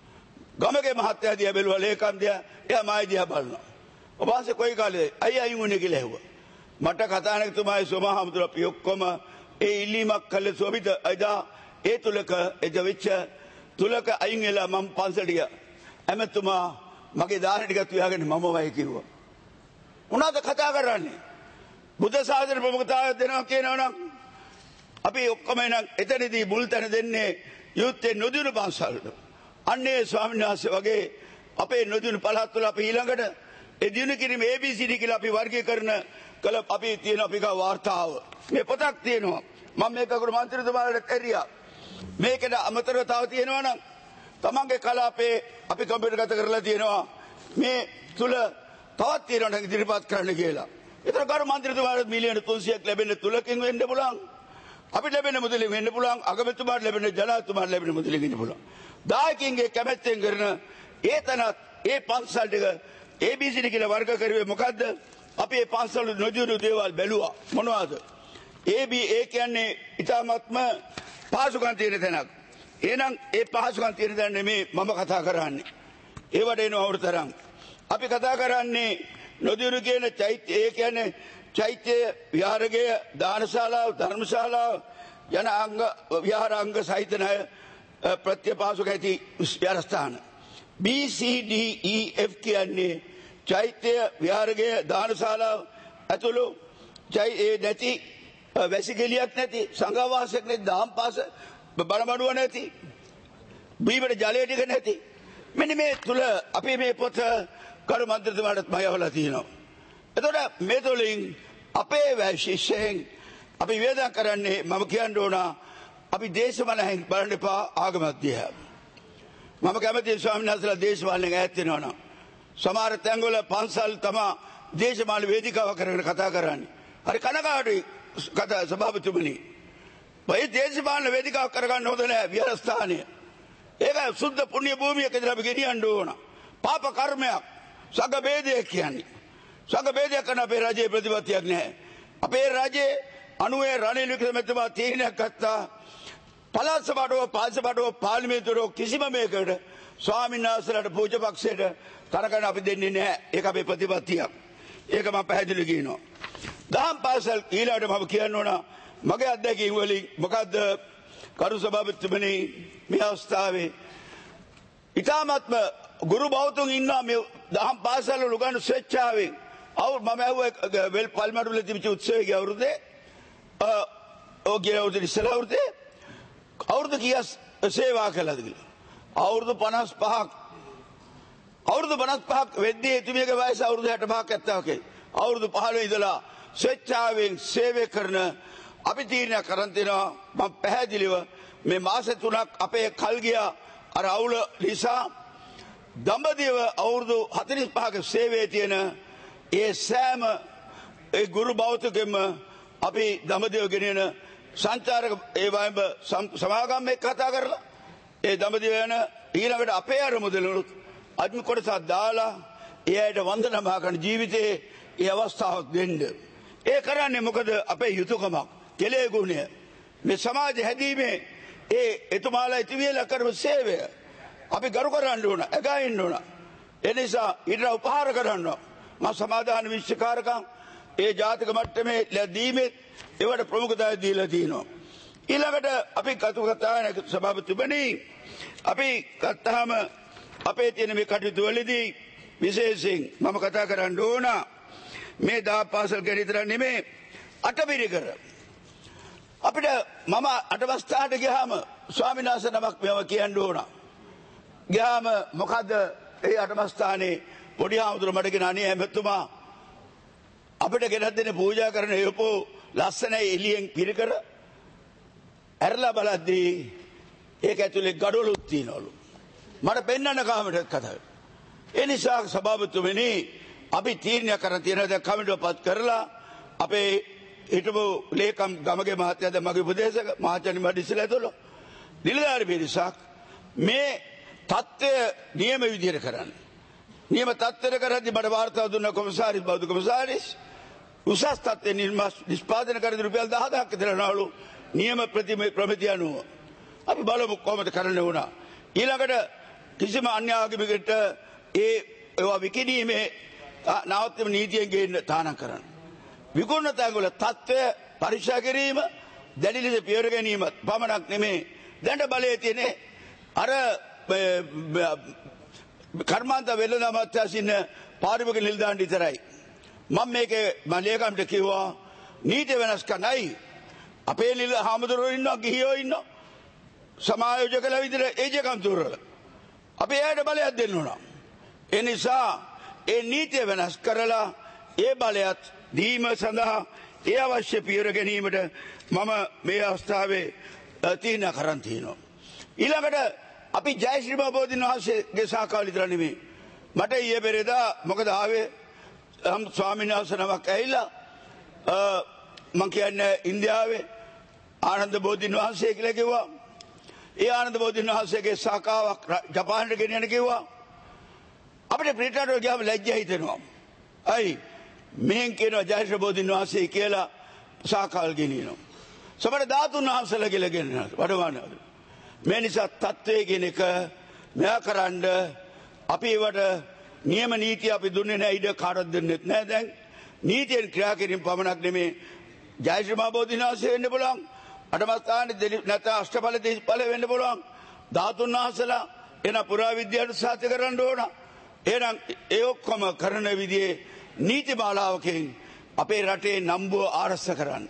ගමගේ මහත්තයා දිහා බැලුවා ලේකම් දිහා එයා මායි දිහා බලනවා ඔබ වහන්සේ කොයි කාලේ අයිය අයින් වුණේ කියලා ඇහුවා මට කතානායකතුමායි සෝමහාමුදුරුවෝ අපි ඔක්කොම ඒ ඉල්ලීමක් කළේ සෝබිත එදා ඒ තුලක එද වෙච්ච තුලක අයින් වෙලා මම පන්සලට ගියා ඇමතුමා මගේ දාන ටිකත් වියාගෙන මම වයි කිව්වා මොනවද කතා කරන්නේ බුද්ධ ශාසන ප්‍රමුඛතාවය දෙනවා කියනවා නම් අපි ඔක්කොම එනම් එතනදී මුල් තැන දෙන්නේ යුත්තේ නොදිනු පන්සලට අන්නේ ස්වාමීන් වහන්සේ වගේ අපේ නොදිනු පළාත් වල අපි ඊළඟට ඒ දිනු කිරීම A B C D කියලා අපි වර්ගීකරණ කළ අපි තියෙන අපි ගා වාර්තාව මේ පොතක් තියෙනවා මම මේක කරු මන්ත්‍රීතුමාලට ඇරියා මේකට අමතරව තව තියෙනවා නම් තමන්ගේ කලාපේ අපි කම්පියුටර් ගත කරලා තියෙනවා මේ තුල තවත් තියෙනවා නම් ඉදිරිපත් කරන්න කියලා. ඒතර කරු මන්ත්‍රීතුමාලට මිලියන තුන්සියයක් ලැබෙන්න තුලකින් වෙන්න පුළුවන්. අපිට ලැබෙන මුදලින් වෙන්න පුළුවන් අගමැතිතුමාට ලැබෙන ජනාධිපතිතුමාට ලැබෙන මුදලින් වෙන්න පුළුවන්. දායකයින්ගේ කැමැත්තෙන් කරන ඒ තනත් ඒ පන්සල් ටික A B C D කියලා වර්ග කරුවේ මොකද්ද? අපි මේ පන්සල් නොජුරු දේවල් බැලුවා. මොනවද? A B A කියන්නේ ඊටාත්ම පහසුකම් තියෙන තැනක්. එහෙනම් ඒ පහසුකම් තියෙන තැන නෙමෙයි මම කතා කරන්නේ. ඒවට එනවා වෘතරම්. අපි කතා කරන්නේ නොජුරු කියන චෛත්‍ය ඒ කියන්නේ චෛත්‍ය විහාරගය දානශාලාව ධර්මශාලාව යන අංග විහාරාංග සහිත ණය ප්‍රත්‍යපාසුක ඇති විහාරස්ථාන B C D E F කියන්නේ චෛත්‍ය විහාරගය දානශාලාව ඇතුළු ඒ නැති වැසිකිළියක් නැති සංඝවාසයක් නැති දහම්පාස බණමඩුව නැති බීමට ජලය ටික නැති මෙන්න මේ තුල අපි මේ පොත කරු මන්ත්‍රීතුමාටත් මයවලා තියෙනවා. එතකොට මේ තුලින් අපේ වෛශිෂ්‍යයෙන් අපි වේදනා කරන්නේ මම කියන්න ඕන අපි දේශමනයෙන් බලන්න එපා ආගමක් දිහා. මම කැමතියි ස්වාමීන් වහන්සේලා දේශපාලනයෙන් ඈත් වෙනවා නම් සමහර තැන්වල පන්සල් තමා දේශපාලන වේදිකාවක් කරගෙන කතා කරන්නේ. හරි කනගාටුයි කතා සභාපතිතුමනි. මේ දේශපාලන වේදිකාවක් කරගන්න හොඳ නෑ විහාරස්ථානය. ඒක සුද්ධ පුණ්‍ය භූමියක ඉඳලා අපි ගෙනියන්න ඕන. පාප කර්මයක් සංඝ ભેදය කියන්නේ. සංඝ ભેදය කරන අපේ රජයේ ප්‍රතිපත්තියක් නැහැ. අපේ රජයේ අනුවේ රනිල් වික්‍රමතුමා තීරණයක් ගත්තා. පළාත් සභාවට පාර්ලිමේන්තුවට පාර්ලිමේන්තුවට කිසිම මේකට ස්වාමීන් වහන්සේලාට පූජ්‍ය පක්ෂයට තරකන අපි දෙන්නේ නැහැ. ඒක අපේ ප්‍රතිපත්තියක්. ඒක මම පැහැදිලි කියනවා. දහම් පාසල් ඊළඟට මම කියන්න ඕන මගේ අත්දැකීම් වලින් මොකද්ද කරු සභාපතිතුමනි මේ අවස්ථාවේ ඊටාත්ම ගුරු බෞතුන් ඉන්නවා මේ දහම් පාසල් වල උගන්වන ස්වේච්ඡාවෙන් අවු මම ඇහුවා වෙල් පල්මඩුල තිබිච්ච උත්සවයේ අවුරුද්දේ ඔගේ අවුරුද්දේ ඉස්සලා අවුරුද්දේ අවුරුදු කීයක් සේවා කළාද කියලා අවුරුදු පනස් පහක් අවුරුදු පනස් පහක් වෙද්දී එතුමියගේ වයස අවුරුදු හැට පහක් ඇත්තා වගේ අවුරුදු පහළොව ඉඳලා ස්වේච්ඡාවෙන් සේවය කරන අපි තීරණය කරන් තිනවා මම පැහැදිලිව මේ මාස තුනක් අපේ කල් ගියා අර අවුල නිසා දඹදිව අවුරුදු හතළිස් පහක සේවයේ තියෙන ඒ සෑම ඒ ගුරු බෞද්ධකෙම අපි දඹදිව ගෙනෙන සංචාරක ඒ වයිඹ සමාගම් එක්ක කතා කරලා ඒ දඹදිව යන ඊළඟට අපේ අරමුදලුත් අදින් කොටසක් දාලා එයාට වන්දනා කරන ජීවිතේ ඒ අවස්ථාවක් දෙන්න. ඒ කරන්නේ මොකද අපේ යුතුයකමක් කෙලේ ගුණය මේ සමාජ හැදීමේ ඒ එතුමාලා ඉතිවිලා කරපු සේවය අපි ගරු කරන්න ඕන අගයින්න ඕන. ඒ නිසා ඊට උපහාර කරන්න මම සමාදාන විශ්කාරකම් ඒ ජාතික මට්ටමේ ලැබීමේ ඒවට ප්‍රමුඛතාවය දීලා තිනවා. ඊළඟට අපි කතු කතාන සභාපතිතුමනි අපි ගත්තාම අපේ තියෙන මේ කටයුතු වලදී විශේෂයෙන් මම කතා කරන්න ඕන මේ දා පාසල් ගැන විතර නෙමෙයි අටපිරිකර අපිට මම අටවස්ථාට ගියාම ස්වාමීන් වහන්සේ නමක් මේව කියන්න ඕන. ගියාම මොකද ඒ අටවස්ථානේ පොඩි ආමුදුර මට කියන අනේ එමෙතුමා අපිට ගෙනත් දෙන පූජා කරන යපෝ ලස්සනයි එළියෙන් පිරිකර ඇරලා බලද්දී ඒක ඇතුලේ gadoluත් තියනවලු. මට පෙන්වන්න කාමරේට කතාව. ඒ නිසා සභාපතිතුමනි අපි තීරණය කරන් තියෙන දේ කමිටුවපත් කරලා අපේ හිටපු ලේකම් ගමගේ මහත්තයාද මගේ උපදේශක මහාචාර්ය මඩිසිලා ඇතුළු නිලධාරි පිරිසක් මේ තත්ත්වය නියම විදිහට කරන්න. නියම තත්ත්වයට කරද්දී මට වාර්තාව දුන්න කොමසාරිස් බෞද්ධ කොමසාරිස් උසස් තත්ත්වය නිෂ්පාදනය කරද්දී රුපියල් දහදාහක් දෙනවලු නියම ප්‍රමිතිය අනුව. අපි බලමු කොහොමද කරන්න ඕන. ඊළඟට කිසිම අන්‍ය ආගමිකයට ඒ ඒවා විකිණීමේ නාවත්වම නීතියෙන් ගේන්න තානම් කරන්න. විකුණන තැන්වල තත්ත්වය පරීක්ෂා කිරීම දැඩි ලෙස පියවර ගැනීම පමණක් නෙමේ දැනට බලයේ තියෙන අර කර්මාන්ත වෙළඳ අමාත්‍යාංශ ඉන්න පාරිභෝගික නිලධාරීන් විතරයි. මම මේකේ මම ලේකම්ට කිව්වා නීති වෙනස් කරන්නයි අපේ නිල හාමුදුරුවෝ ඉන්නවා ගිහියෝ ඉන්නවා සමායෝජකලා විදිහට ඒජකම් තුරල අපි එයාට බලයක් දෙන්න ඕන. ඒ නිසා ඒ නීතිය වෙනස් කරලා ඒ බලයත් දීම සඳහා ඒ අවශ්‍ය පියවර ගැනීමට මම මේ අවස්ථාවේ තීරණය කරන් තියෙනවා. ඊළඟට අපි ජයශ්‍රී බෝධීන් වහන්සේගේ සාකච්ඡා විතර නෙමෙයි. මට ඊයේ පෙරේදා මොකද ආවේ හම් ස්වාමීන් වහන්සේ නමක් ඇවිල්ලා මම කියන්නේ ඉන්දියාවේ ආනන්ද බෝධීන් වහන්සේ කියලා කිව්වා. ඒ ආනන්ද බෝධීන් වහන්සේගේ ශාඛාවක් ජපානට ගෙනියන්න කිව්වා. අපිට බ්‍රිටන්ට ගියාම ලැජ්ජා හිතෙනවා. අයි මෙහෙන් කියනවා ජයශ්‍රී බෝධීන් වහන්සේ කියලා ශාඛාවල් ගෙනියනවා. සමහර ධාතුන් වහන්සේලා කියලා ගෙනියනවා. වඩවානවා. මේ නිසා තත්ත්වයේ කියන එක මෙයා කරන්න අපි ඒවට නියම නීතිය අපි දුන්නේ නැහැ, ඉඩ කාටවත් දෙන්නෙත් නැහැ. දැන් නීතියෙන් ක්‍රියා කිරීම පමණක් නෙමේ ජයශ්‍රී මහ බෝධීන් වහන්සේ වෙන්න පුළුවන්, අටමස්ථානයේ නැත්නම් අෂ්ටඵල දේශඵල වෙන්න පුළුවන්, ධාතුන් වහන්සේලා එන පුරාවිද්‍යාවට සාත්‍ය කරන්න ඕන. එහෙනම් ඒ ඔක්කොම කරන විදිහේ නීති මාලාවකින් අපේ රටේ නම්බුව ආරක්ෂා කරන්න.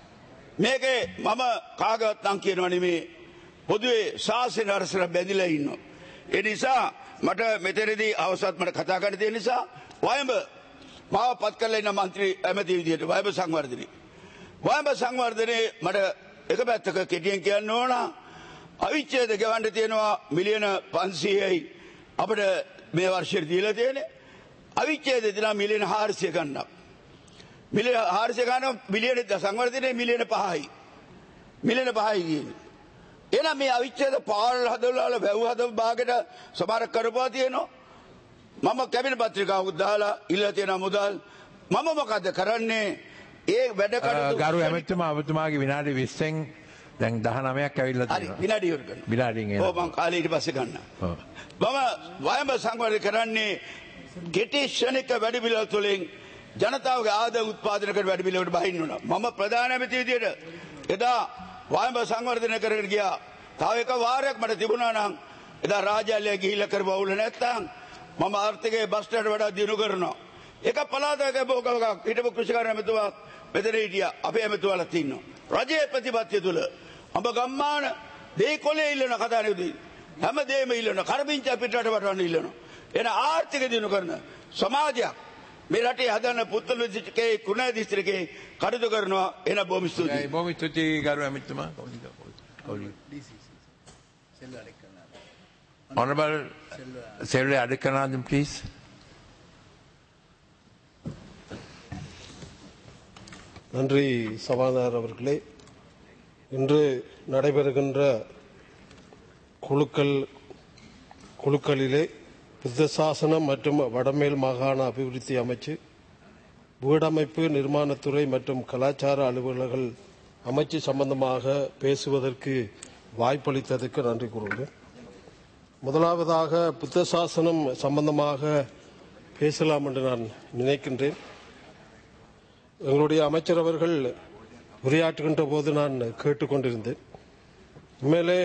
මේකේ මම කාගවත් නම් කියනවා නෙමේ, පොදුවේ ශාසන අරසලා බැඳිලා ඉන්නවා. ඒ නිසා මට මෙතනදී අවසත් මට කතා කරන්න තියෙන නිසා වයඹ මාව පත් කරලා ඉන්න മന്ത്രി ඇමති විදියට වයඹ සංවර්ධනයේ වයඹ සංවර්ධනයේ මට එක පැත්තක කෙටියෙන් කියන්න ඕන අවිච්ඡේද ගෙවන්න තියෙනවා මිලියන පන්සීයයි අපිට මේ වර්ෂෙට දීලා තියෙන්නේ. අවිච්ඡේද දිනා මිලියන හාරසිය ගන්න. මිලියන හාරසිය ගන්න මිලියන සංවර්ධනයේ මිලියන පහයි. මිලියන පහයි කියන්නේ. එහෙනම් මේ අවිච්ඡේද පාරල් හදවලා වැව් හදව භාගයට සමහර කරපුවා තියෙනවා. මම කැබිනට් පත්‍රිකාවක් දාලා ඉල්ල තියෙන මුදල් මම මොකද කරන්නේ? ඒ වැඩ කටයුතු ගරු ඇමතිතුමා ඔබතුමාගේ විනාඩි විස්සෙන් දැන් දහනවයක් ඇවිල්ලා තියෙනවා. හරි විනාඩි ඉවර කරනවා. විනාඩියෙන් එනවා. ඔව් මම කාලේ ඊට පස්සේ ගන්නවා. ඔව්. මම වයඹ සංවර්ධනය කරන්නේ කෙටි ශ්‍රණික වැඩ පිළිවෙල තුළින් ජනතාවගේ ආදාය උත්පාදනය කර වැඩ පිළිවෙලට බහින්න ඕන. මම ප්‍රධාන ඇමති විදියට එදා වයඹ සංවර්ධනය කරගෙන ගියා. තව එක වාරයක් මට තිබුණා නම් එදා රාජ්‍යාලය ගිහිල්ලා කරපු අවුල නැත්තම් මම ආර්ථිකයේ බස්ටර් වඩා දිනු කරනවා. එක පළාතක බෝකවක් හිටපු කෘෂිකාර ඇමතුමා මෙතන හිටියා. අපේ ඇමතුමාලා ඉන්නවා. රජයේ ප්‍රතිපත්තිය තුල අඹ ගම්මාන දෙකොලේ ඉල්ලන කතා නෙවෙයි. හැමදේම ඉල්ලන කරපිංච පිටරට වටවන්න ඉල්ලන. එන ආර්ථික දිනු කරන සමාජයක් මේ රටේ හදන පුත්තල දිස්ත්‍රික්කයේ කුණා දිස්ත්‍රික්කයේ කටයුතු කරනවා. එන බොහොම ස්තුතියි. බොහොම ස්තුතියි ගරු ඇමතිතුමා. Honorable Selva Adekanatham, please. நன்றி சபாநாயகர் அவர்களே. இன்று நடைபெறுகின்ற குழுக்கள் குழுக்களிலே புத்த சாசனம் மற்றும் வடமேல் மாகாண அபிவிருத்தி அமைச்சு, வீடமைப்பு நிர்மாணத்துறை மற்றும் கலாச்சார அலுவலர்கள் அமைச்சு சம்பந்தமாக பேசுவதற்கு வாய்ப்பளித்ததற்கு நன்றி கூறுகிறேன். முதலாவதாக புத்த சாசனம் சம்பந்தமாக பேசலாம் என்று நான் நினைக்கின்றேன். எங்களுடைய அமைச்சர் அவர்கள் உரையாற்றுகின்ற போது நான் கேட்டுக்கொண்டிருந்தேன். உண்மையிலே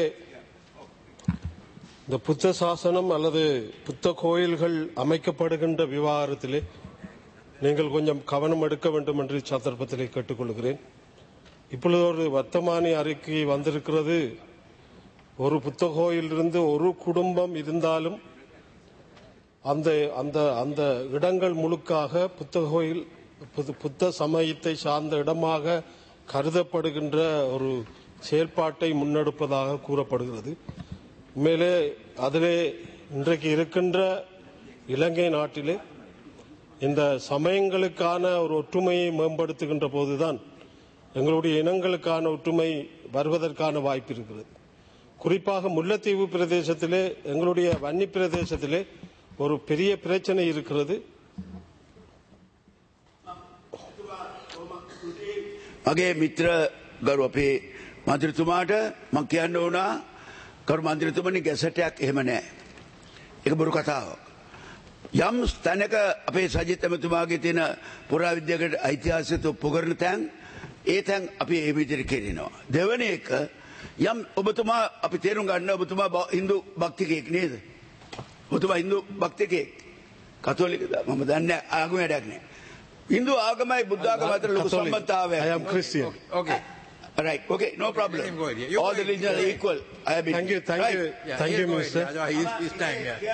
இந்த புத்த சாசனம் அல்லது புத்த கோயில்கள் அமைக்கப்படுகின்ற விவகாரத்திலே நீங்கள் கொஞ்சம் கவனம் எடுக்க வேண்டும் என்று சந்தர்ப்பத்திலே கேட்டுக்கொள்கிறேன். இப்பொழுது ஒரு வர்த்தமானி அறிக்கை வந்திருக்கிறது. ஒரு புத்த கோயிலிருந்து ஒரு குடும்பம் இருந்தாலும் அந்த அந்த அந்த இடங்கள் முழுக்காக புத்த கோயில் புத்த சமயத்தை சார்ந்த இடமாக கருதப்படுகின்ற ஒரு செயல்பாட்டை முன்னெடுப்பதாக கூறப்படுகிறது. உண்மையிலே அதிலே இன்றைக்கு இருக்கின்ற இலங்கை நாட்டிலே இந்த சமயங்களுக்கான ஒரு ஒற்றுமையை மேம்படுத்துகின்ற போதுதான் எங்களுடைய இனங்களுக்கான ஒற்றுமை வருவதற்கான வாய்ப்பு இருக்கிறது. குறிப்பாக முல்லைத்தீவு பிரதேசத்திலே எங்களுடைய வன்னி பிரதேசத்திலே ஒரு பெரிய பிரச்சனை இருக்கிறது. මගේ මිත්‍ර ගරු අපේ මන්ත්‍රීතුමාට මම කියන්න ඕන කරු මන්ත්‍රීතුමනි ගැසටයක් එහෙම නැහැ. ඒක බොරු කතාවක්. යම් ස්ථානක අපේ සජිත් ඇමතුමාගේ තියෙන පුරාවිද්‍යාවකට ඓතිහාසික ඔප්පු කරන තැන් ඒ තැන් අපි ඒ විදිහට කෙරෙනවා. දෙවෙනි එක යම් ඔබතුමා අපි තේරුම් ගන්න ඔබතුමා හින්දු භක්තිකයෙක් නේද? ඔබතුමා හින්දු භක්තිකයෙක්. කතෝලිකද? මම දන්නේ ආගම වැඩක් නෑ. Hindu ආගමයි බුද්ධ ආගම අතර ලොකු සම්බන්ධතාවයක්. I am Christian. Okay. All right. Okay. No problem. All the religions are equal. I have been. Thank you. Thank right. you. Yeah, thank you, Mister His, his time, yeah.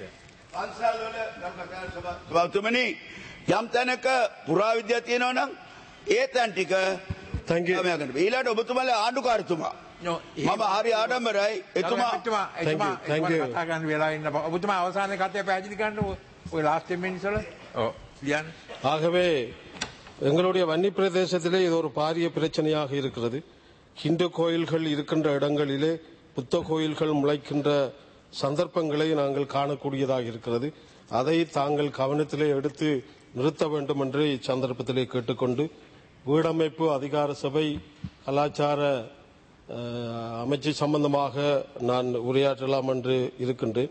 සභාතුමනි යම් තැනක පුරාවිද්‍යාව තියෙනවා නම් ඒ තැන් ටික Thank you. ඊළාට ඔබතුමාලා ආණ්ඩුකාරතුමා මම හරි ආඩම්බරයි එතුමා එතුමා Thank you. Thank you. කතා ගන්න වෙලා ඉන්න ඔබතුමා අවසානයේ කතාව පැහැදිලි කරන්න ඔය ලාස්ට් ten minutes වල ඔව් ලියන්න. ஆகவே எங்களுடைய வன்னி பிரதேசத்திலே இது ஒரு பாரிய பிரச்சனையாக இருக்கிறது. ஹிந்து கோயில்கள் இருக்கின்ற இடங்களிலே புத்த கோயில்கள் முளைக்கின்ற சந்தர்ப்பங்களை நாங்கள் காணக்கூடியதாக இருக்கிறது. அதை தாங்கள் கவனத்திலே எடுத்து நிறுத்த வேண்டும் என்று இச்சந்தர்ப்பத்திலே கேட்டுக்கொண்டு, வீடமைப்பு அதிகார சபை கலாச்சார அமைச்சு சம்பந்தமாக நான் உரையாற்றலாம் என்று இருக்கின்றேன்.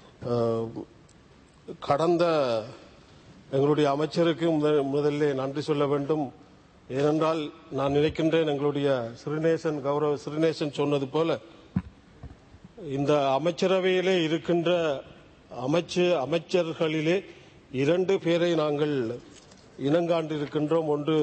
கடந்த எங்களுடைய அமைச்சருக்கு முதலிலே நன்றி சொல்ல வேண்டும். ஏனென்றால் நான் நினைக்கின்றேன், எங்களுடைய ஸ்ரீநேசன் கௌரவ ஸ்ரீநேசன் சொன்னது போல இந்த அமைச்சரவையிலே இருக்கின்ற அமைச்சு அமைச்சர்களிலே இரண்டு பேரை நாங்கள் இனங்காண்டிருக்கின்றோம். ஒன்று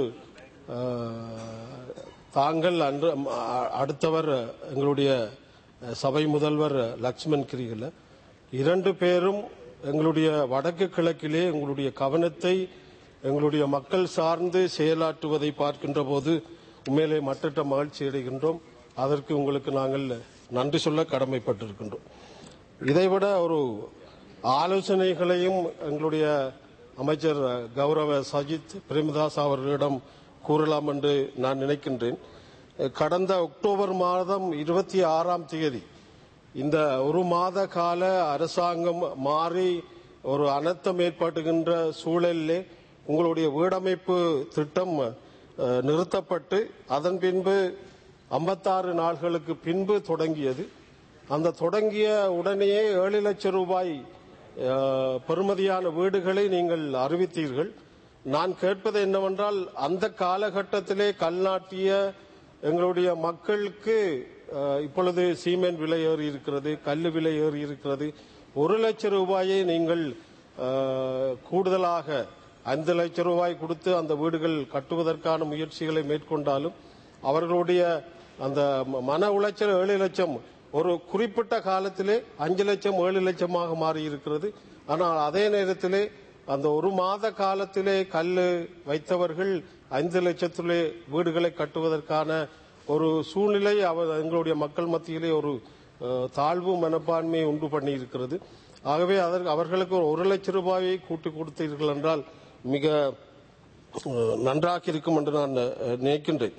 தாங்கள் அன்று அடுத்தவர் எங்களுடைய சபை முதல்வர் லக்ஷ்மண் கிரிகல. இரண்டு பேரும் எங்களுடைய வடக்கு கிழக்கிலே எங்களுடைய கவனத்தை எங்களுடைய மக்கள் சார்ந்து செயலாற்றுவதை பார்க்கின்ற போது உண்மையிலே மற்றற்ற மகிழ்ச்சி அடைகின்றோம். அதற்கு உங்களுக்கு நாங்கள் நன்றி சொல்ல கடமைப்பட்டிருக்கின்றோம். இதைவிட ஒரு ஆலோசனைகளையும் எங்களுடைய அமைச்சர் கௌரவ சஜித் பிரேமதாஸ் அவர்களிடம் கூறலாம் என்று நான் நினைக்கின்றேன். கடந்த அக்டோபர் மாதம் இருபத்தி ஆறாம் தேதி இந்த ஒரு மாத கால அரசாங்கம் மாறி ஒரு அனர்த்தம் ஏற்படுகின்ற சூழலிலே உங்களுடைய வீடமைப்பு திட்டம் நிறுத்தப்பட்டு அதன் பின்பு ஐம்பத்தாறு நாட்களுக்கு பின்பு தொடங்கியது. அந்த தொடங்கிய உடனேயே ஏழு லட்சம் ரூபாய் பெறுமதியான வீடுகளை நீங்கள் அறிவித்தீர்கள். நான் கேட்பது என்னவென்றால், அந்த காலகட்டத்திலே கல்நாட்டிய எங்களுடைய மக்களுக்கு இப்பொழுது சீமெண்ட் விலை ஏறி இருக்கிறது, கல் விலை ஏறி இருக்கிறது. ஒரு லட்சம் ரூபாயை நீங்கள் கூடுதலாக ஐந்து லட்சம் ரூபாய் கொடுத்து அந்த வீடுகள் கட்டுவதற்கான முயற்சிகளை மேற்கொண்டாலும் அவர்களுடைய அந்த மன உளைச்சல் ஏழு லட்சம் ஒரு குறிப்பிட்ட காலத்திலே அஞ்சு லட்சம் ஏழு லட்சமாக மாறி இருக்கிறது. ஆனால் அதே நேரத்திலே அந்த ஒரு மாத காலத்திலே கல் வைத்தவர்கள் ஐந்து லட்சத்திலே வீடுகளை கட்டுவதற்கான ஒரு சூழ்நிலை அவர் எங்களுடைய மக்கள் மத்தியிலே ஒரு தாழ்வு மனப்பான்மையை உண்டு பண்ணி இருக்கிறது. ஆகவே அதற்கு அவர்களுக்கு ஒரு லட்சம் ரூபாயை கூட்டி கொடுத்தீர்கள் என்றால் மிக நன்றாக இருக்கும் என்று நான் நினைக்கின்றேன்.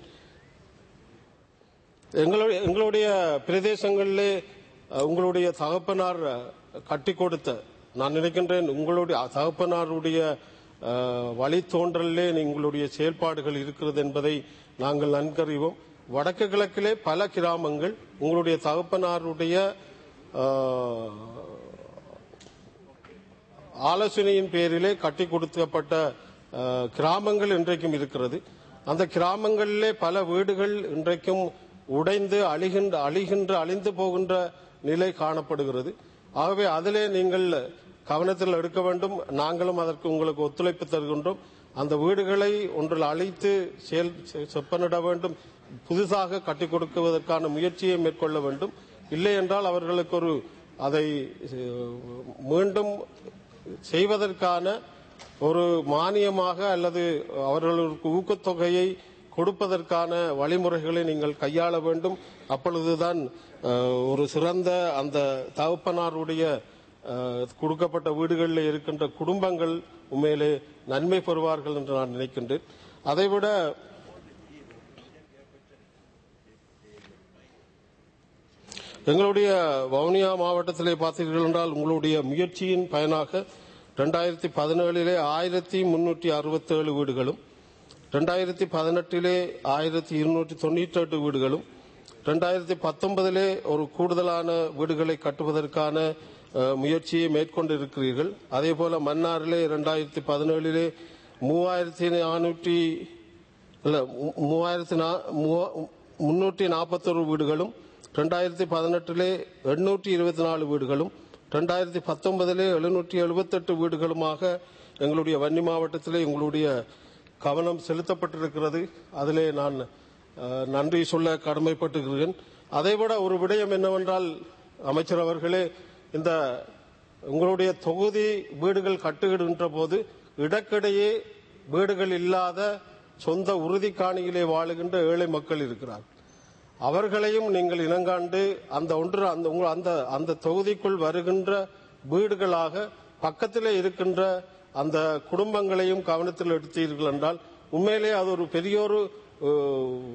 எங்களுடைய எங்களுடைய பிரதேசங்களிலே உங்களுடைய தகப்பனார் கட்டி கொடுத்த, நான் நினைக்கின்றேன் உங்களுடைய தகப்பனாருடைய வழித்தோன்றலிலே உங்களுடைய செயல்பாடுகள் இருக்கிறது என்பதை நாங்கள் நன்கறிவோம். வடக்கு கிழக்கிலே பல கிராமங்கள் உங்களுடைய தகப்பனாருடைய ஆலோசனையின் பேரிலே கட்டி கொடுக்கப்பட்ட கிராமங்கள் இன்றைக்கும் இருக்கிறது. அந்த கிராமங்களிலே பல வீடுகள் இன்றைக்கும் உடைந்து அழிகின்ற அழிகின்ற அழிந்து போகின்ற நிலை காணப்படுகிறது. ஆகவே அதிலே நீங்கள் கவனத்தில் எடுக்க வேண்டும். நாங்களும் அதற்கு உங்களுக்கு ஒத்துழைப்பு தருகின்றோம். அந்த வீடுகளை ஒன்றில் அழித்து செயல் செப்பனிட வேண்டும், புதுசாக கட்டிக் கொடுக்குவதற்கான முயற்சியை மேற்கொள்ள வேண்டும். இல்லை என்றால் அவர்களுக்கு ஒரு அதை மீண்டும் செய்வதற்கான ஒரு மானியமாக அல்லது அவர்களுக்கு ஊக்கத்தொகையை கொடுப்பதற்கான வழிமுறைகளை நீங்கள் கையாள வேண்டும். அப்பொழுதுதான் ஒரு சிறந்த அந்த தகப்பனாருடைய கொடுக்கப்பட்ட வீடுகளில் இருக்கின்ற குடும்பங்கள் உண்மையிலே நன்மை பெறுவார்கள் என்று நான் நினைக்கின்றேன். அதைவிட எங்களுடைய வவுனியா மாவட்டத்திலே பார்த்தீர்கள் என்றால் உங்களுடைய முயற்சியின் பயனாக இரண்டாயிரத்தி பதினேழிலே ஆயிரத்தி முன்னூற்றி அறுபத்தி ஏழு வீடுகளும், இரண்டாயிரத்தி பதினெட்டிலே ஆயிரத்தி இருநூற்றி தொண்ணூற்றி எட்டு வீடுகளும், இரண்டாயிரத்தி பத்தொன்பதிலே ஒரு கூடுதலான வீடுகளை கட்டுவதற்கான முயற்சியை மேற்கொண்டிருக்கிறீர்கள். அதே போல மன்னாரிலே இரண்டாயிரத்தி பதினேழிலே மூவாயிரத்தி நானூற்றி இல்ல மூவாயிரத்தி முன்னூற்றி நாற்பத்தொரு வீடுகளும், இரண்டாயிரத்தி பதினெட்டிலே எண்ணூற்றி இருபத்தி நாலு வீடுகளும், இரண்டாயிரத்தி பத்தொன்பதிலே எழுநூற்றி எழுபத்தி எட்டு வீடுகளுமாக எங்களுடைய வன்னி மாவட்டத்திலே எங்களுடைய கவனம் செலுத்தப்பட்டிருக்கிறது. அதிலே நான் நன்றி சொல்ல கடமைப்பட்டிருக்கிறேன். அதைவிட ஒரு விடயம் என்னவென்றால், அமைச்சர் அவர்களே, இந்த உங்களுடைய தொகுதி வீடுகள் கட்டுகின்ற போது இடக்கிடையே வீடுகள் இல்லாத சொந்த உறுதி காணியிலே வாழுகின்ற ஏழை மக்கள் இருக்கிறார். அவர்களையும் நீங்கள் இனங்காண்டு அந்த ஒன்று அந்த அந்த அந்த தொகுதிக்குள் வருகின்ற வீடுகளாக பக்கத்திலே இருக்கின்ற அந்த குடும்பங்களையும் கவனத்தில் எடுத்தீர்கள் என்றால் உண்மையிலே அது ஒரு பெரிய ஒரு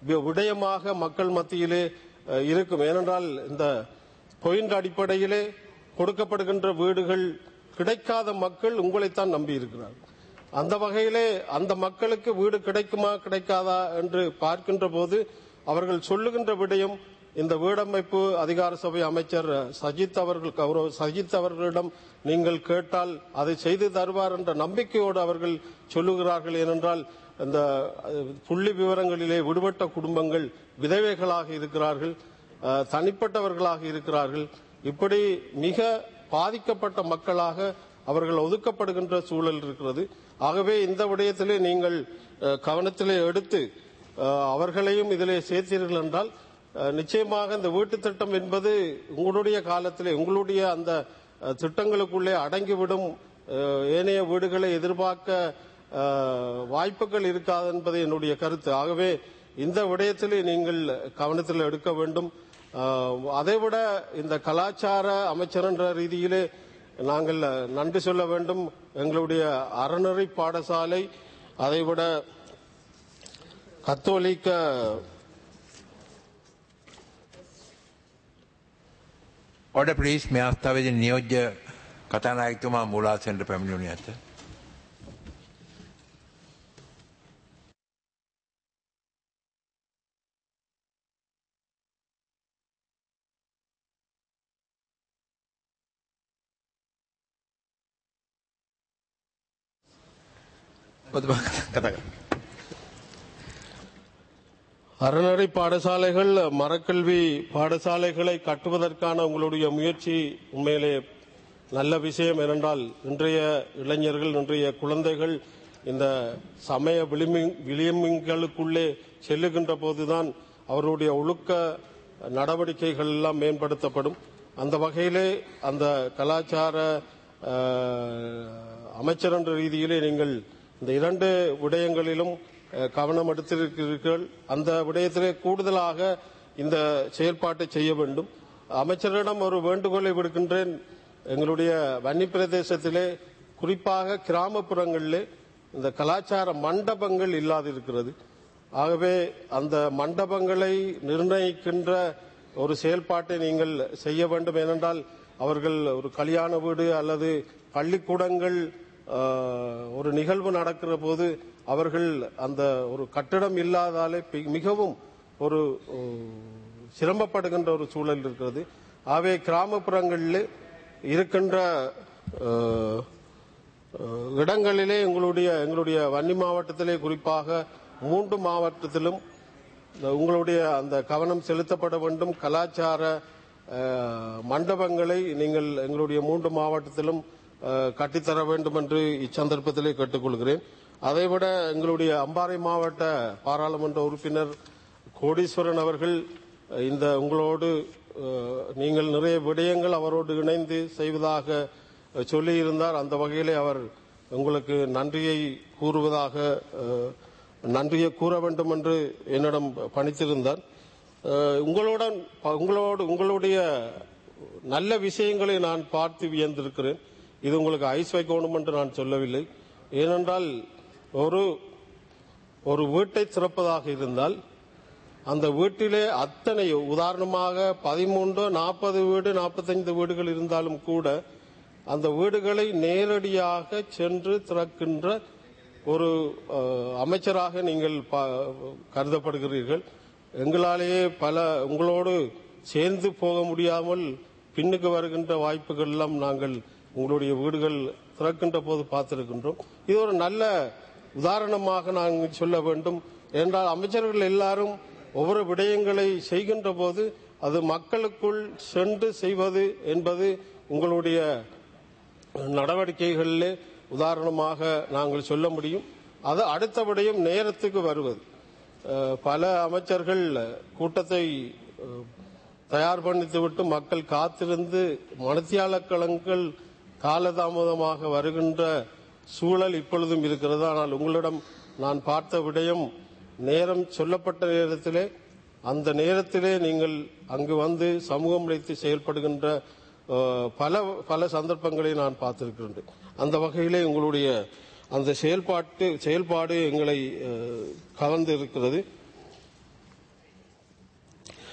வி- விடயமாக மக்கள் மத்தியிலே அஹ், இருக்கும். ஏனென்றால் இந்த பொயின் அடிப்படையிலே கொடுக்கப்படுகின்ற வீடுகள் கிடைக்காத மக்கள் உங்களைத்தான் நம்பி இருக்கிறார்கள். அந்த வகையிலே அந்த மக்களுக்கு வீடு கிடைக்குமா கிடைக்காதா என்று பார்க்கின்ற போது அவர்கள் சொல்லுகின்ற விடயம், இந்த வீடமைப்பு அதிகார சபை அமைச்சர் சஜித் அவர்கள் கௌரவ சஜித் அவர்களிடம் நீங்கள் கேட்டால் அதை செய்து தருவார் என்ற நம்பிக்கையோடு அவர்கள் சொல்லுகிறார்கள். ஏனென்றால் இந்த புள்ளி விவரங்களிலே விடுபட்ட குடும்பங்கள் விதவைகளாக இருக்கிறார்கள், அஹ், தனிப்பட்டவர்களாக இருக்கிறார்கள். இப்படி மிக பாதிக்கப்பட்ட மக்களாக அவர்கள் ஒதுக்கப்படுகின்ற சூழல் இருக்கிறது. ஆகவே இந்த விடயத்திலே நீங்கள் அஹ், கவனத்திலே எடுத்து அஹ், அவர்களையும் இதிலே சேர்த்தீர்கள் என்றால் அஹ், நிச்சயமாக இந்த வீட்டு திட்டம் என்பது உங்களுடைய காலத்திலே உங்களுடைய அந்த அஹ், திட்டங்களுக்குள்ளே அடங்கிவிடும். அஹ், ஏனைய வீடுகளை எதிர்பார்க்க அஹ், வாய்ப்புகள் இருக்காது என்பது என்னுடைய கருத்து. ஆகவே இந்த விடயத்திலே நீங்கள் கவனத்தில் எடுக்க வேண்டும். அஹ், அதைவிட இந்த கலாச்சார அமைச்சர் என்ற ரீதியிலே நாங்கள் நன்றி சொல்ல வேண்டும். எங்களுடைய அறநெறி பாடசாலை, அதைவிட கத்தோலிக்க Order please, මේ අවස්ථාවේදී නියෝජ්‍ය කතානායකතුමා මූලාසනයට පැමිණුණේ ඇත. அறநெறி பாடசாலைகள், மரக்கல்வி பாடசாலைகளை கட்டுவதற்கான உங்களுடைய முயற்சி உண்மையிலே நல்ல விஷயம். ஏனென்றால் இன்றைய இளைஞர்கள், இன்றைய குழந்தைகள் இந்த சமய விளிம்பி- விளிம்புகளுக்குள்ளே செல்லுகின்ற போதுதான் அவருடைய ஒழுக்க நடவடிக்கைகள் எல்லாம் மேம்படுத்தப்படும். அந்த வகையிலே அந்த கலாச்சார அஹ், அமைச்சர் என்ற ரீதியிலே நீங்கள் இந்த இரண்டு விடயங்களிலும் அஹ், கவனம் எடுத்திருக்கிறீர்கள். அந்த விடயத்திலே கூடுதலாக இந்த செயல்பாட்டை செய்ய வேண்டும். அமைச்சரிடம் ஒரு வேண்டுகோளை விடுக்கின்றேன். எங்களுடைய வன்னி பிரதேசத்திலே குறிப்பாக கிராமப்புறங்களிலே இந்த கலாச்சார மண்டபங்கள் இல்லாதிருக்கிறது. ஆகவே அந்த மண்டபங்களை நிர்ணயிக்கின்ற ஒரு செயல்பாட்டை நீங்கள் செய்ய வேண்டும். ஏனென்றால் அவர்கள் ஒரு கல்யாண வீடு அல்லது பள்ளிக்கூடங்கள் அஹ், ஒரு நிகழ்வு நடக்கிற போது அவர்கள் அந்த ஒரு கட்டிடம் இல்லாதாலே பி- மிகவும் ஒரு அஹ், சிரமப்படுகின்ற ஒரு சூழல் இருக்கிறது. ஆகவே கிராமப்புறங்களில் இருக்கின்ற அஹ், அஹ், இடங்களிலே எங்களுடைய எங்களுடைய வன்னி மாவட்டத்திலே குறிப்பாக மூன்று மாவட்டத்திலும் உங்களுடைய அந்த கவனம் செலுத்தப்பட வேண்டும். கலாச்சார அஹ், மண்டபங்களை நீங்கள் எங்களுடைய மூன்று மாவட்டத்திலும் அஹ், கட்டித்தர வேண்டும் என்று இச்சந்தர்ப்பத்திலே கேட்டுக்கொள்கிறேன். அதைவிட எங்களுடைய அம்பாறை மாவட்ட பாராளுமன்ற உறுப்பினர் கோடீஸ்வரன் அவர்கள் அஹ், இந்த உங்களோடு அஹ், நீங்கள் நிறைய விடயங்கள் அவரோடு இணைந்து செய்வதாக அஹ், சொல்லியிருந்தார். அந்த வகையிலே அவர் உங்களுக்கு நன்றியை கூறுவதாக அஹ், நன்றியை கூற வேண்டும் என்று என்னிடம் பணித்திருந்தார். அஹ், உங்களுடன் உங்களோடு உங்களுடைய நல்ல விஷயங்களை நான் பார்த்து வியந்திருக்கிறேன். இது உங்களுக்கு ஐஸ் வைக்கணும் என்று நான் சொல்லவில்லை. ஏனென்றால் ஒரு ஒரு வீட்டை திறப்பதாக இருந்தால் அந்த வீட்டிலே அத்தனை, உதாரணமாக பதிமூன்று நாற்பது வீடு நாற்பத்தைந்து வீடுகள் இருந்தாலும் கூட அந்த வீடுகளை நேரடியாக சென்று திறக்கின்ற ஒரு அஹ், அமைச்சராக நீங்கள் பா- கருதப்படுகிறீர்கள். எங்களாலேயே பல உங்களோடு சேர்ந்து போக முடியாமல் பின்னுக்கு வருகின்ற வாய்ப்புகள் எல்லாம் நாங்கள் உங்களுடைய வீடுகள் திறக்கின்ற போது பார்த்திருக்கின்றோம். இது ஒரு நல்ல உதாரணமாக நாங்கள் சொல்ல வேண்டும். என்றால் அமைச்சர்கள் எல்லாரும் ஒவ்வொரு விடயங்களை செய்கின்ற போது அது மக்களுக்குள் சென்று செய்வது என்பது உங்களுடைய நடவடிக்கைகளிலே உதாரணமாக நாங்கள் சொல்ல முடியும். அது அடுத்த விடயம் நேரத்துக்கு வருவது. அஹ், பல அமைச்சர்கள் கூட்டத்தை அஹ், தயார் பண்ணித்துவிட்டு மக்கள் காத்திருந்து மனத்தியாளக்களங்கள் காலதாமதமாக வருகின்ற சூழல் இப்பொழுதும் இருக்கிறது. ஆனால் உங்களிடம் நான் பார்த்த விடயம், நேரம் சொல்லப்பட்ட நேரத்திலே அந்த நேரத்திலே நீங்கள் அங்கு வந்து சமூகம் வைத்து செயல்படுகின்ற அஹ், பல பல சந்தர்ப்பங்களை நான் பார்த்திருக்கின்றேன். அந்த வகையிலே உங்களுடைய அந்த செயல்பாட்டு செயல்பாடு எங்களை அஹ், கவர்ந்து இருக்கிறது.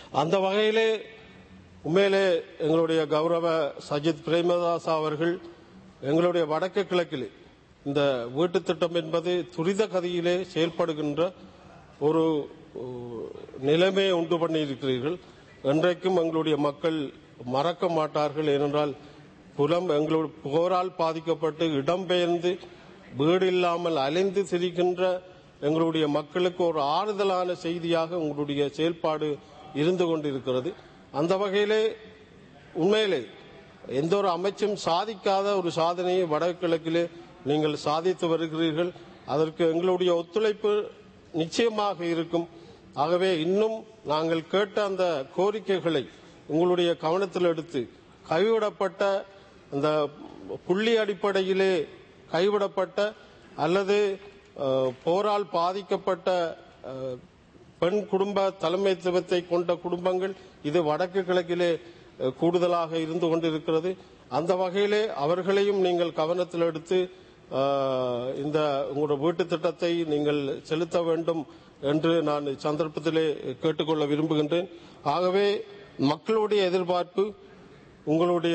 அந்த வகையிலே உண்மையிலே எங்களுடைய கௌரவ சஜித் பிரேமதாசா அவர்கள் எங்களுடைய வடக்கு கிழக்கிலே இந்த வீட்டு திட்டம் என்பது துரித கதியிலே செயல்படுகின்ற ஒரு நிலைமையை உண்டு பண்ணியிருக்கிறீர்கள். என்றைக்கும் எங்களுடைய மக்கள் மறக்க மாட்டார்கள். ஏனென்றால் புலம் எங்களுடைய போரால் பாதிக்கப்பட்டு இடம்பெயர்ந்து வீடு இல்லாமல் அலைந்து திரிகின்ற எங்களுடைய மக்களுக்கு ஒரு ஆறுதலான செய்தியாக உங்களுடைய செயல்பாடு இருந்து கொண்டிருக்கிறது. அந்த வகையிலே உண்மையிலே எந்த ஒரு அமைச்சும் சாதிக்காத ஒரு சாதனையை வடகிழக்கிலே நீங்கள் சாதித்து வருகிறீர்கள். அதற்கு எங்களுடைய ஒத்துழைப்பு நிச்சயமாக இருக்கும். ஆகவே இன்னும் நாங்கள் கேட்ட அந்த கோரிக்கைகளை உங்களுடைய கவனத்தில் எடுத்து கைவிடப்பட்ட அந்த புள்ளி அடிப்படையிலே கைவிடப்பட்ட அல்லது போரால் பாதிக்கப்பட்ட பெண் குடும்ப தலைமைத்துவத்தை கொண்ட குடும்பங்கள் இது வடக்கு கிழக்கிலே கூடுதலாக இருந்து கொண்டிருக்கிறது. அந்த வகையிலே அவர்களையும் நீங்கள் கவனத்தில் எடுத்து இந்த உங்களுடைய வீட்டு திட்டத்தை நீங்கள் செலுத்த வேண்டும் என்று நான் சந்தர்ப்பத்திலே கேட்டுக்கொள்ள விரும்புகின்றேன். ஆகவே மக்களுடைய எதிர்பார்ப்பு உங்களுடைய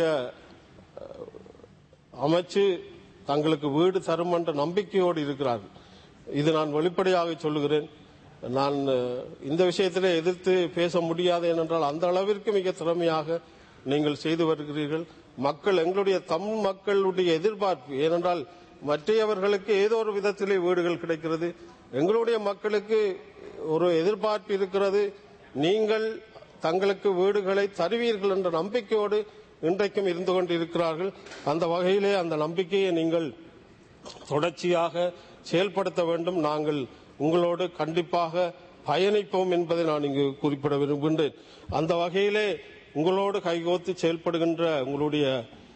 அமைச்சு தங்களுக்கு வீடு தரும் என்ற நம்பிக்கையோடு இருக்கிறார்கள். இது நான் வெளிப்படையாக சொல்லுகிறேன். நான் இந்த விஷயத்திலே எதிர்த்து பேச முடியாது. ஏனென்றால் அந்த அளவிற்கு மிக திறமையாக நீங்கள் செய்து வருகிறீர்கள். மக்கள் எங்களுடைய தமிழ் மக்களுடைய எதிர்பார்ப்பு, ஏனென்றால் மற்றவர்களுக்கு ஏதோ ஒரு விதத்திலே வீடுகள் கிடைக்கிறது, எங்களுடைய மக்களுக்கு ஒரு எதிர்பார்ப்பு இருக்கிறது. நீங்கள் தங்களுக்கு வீடுகளை தருவீர்கள் என்ற நம்பிக்கையோடு இன்றைக்கும் இருந்து கொண்டிருக்கிறார்கள். அந்த வகையிலே அந்த நம்பிக்கையை நீங்கள் தொடர்ச்சியாக செயல்படுத்த வேண்டும். நாங்கள் உங்களோடு கண்டிப்பாக பயணிப்போம் என்பதை நான் இங்கு குறிப்பிட விரும்புகின்றேன். அந்த வகையிலே உங்களோடு கைகோத்து செயல்படுகின்ற உங்களுடைய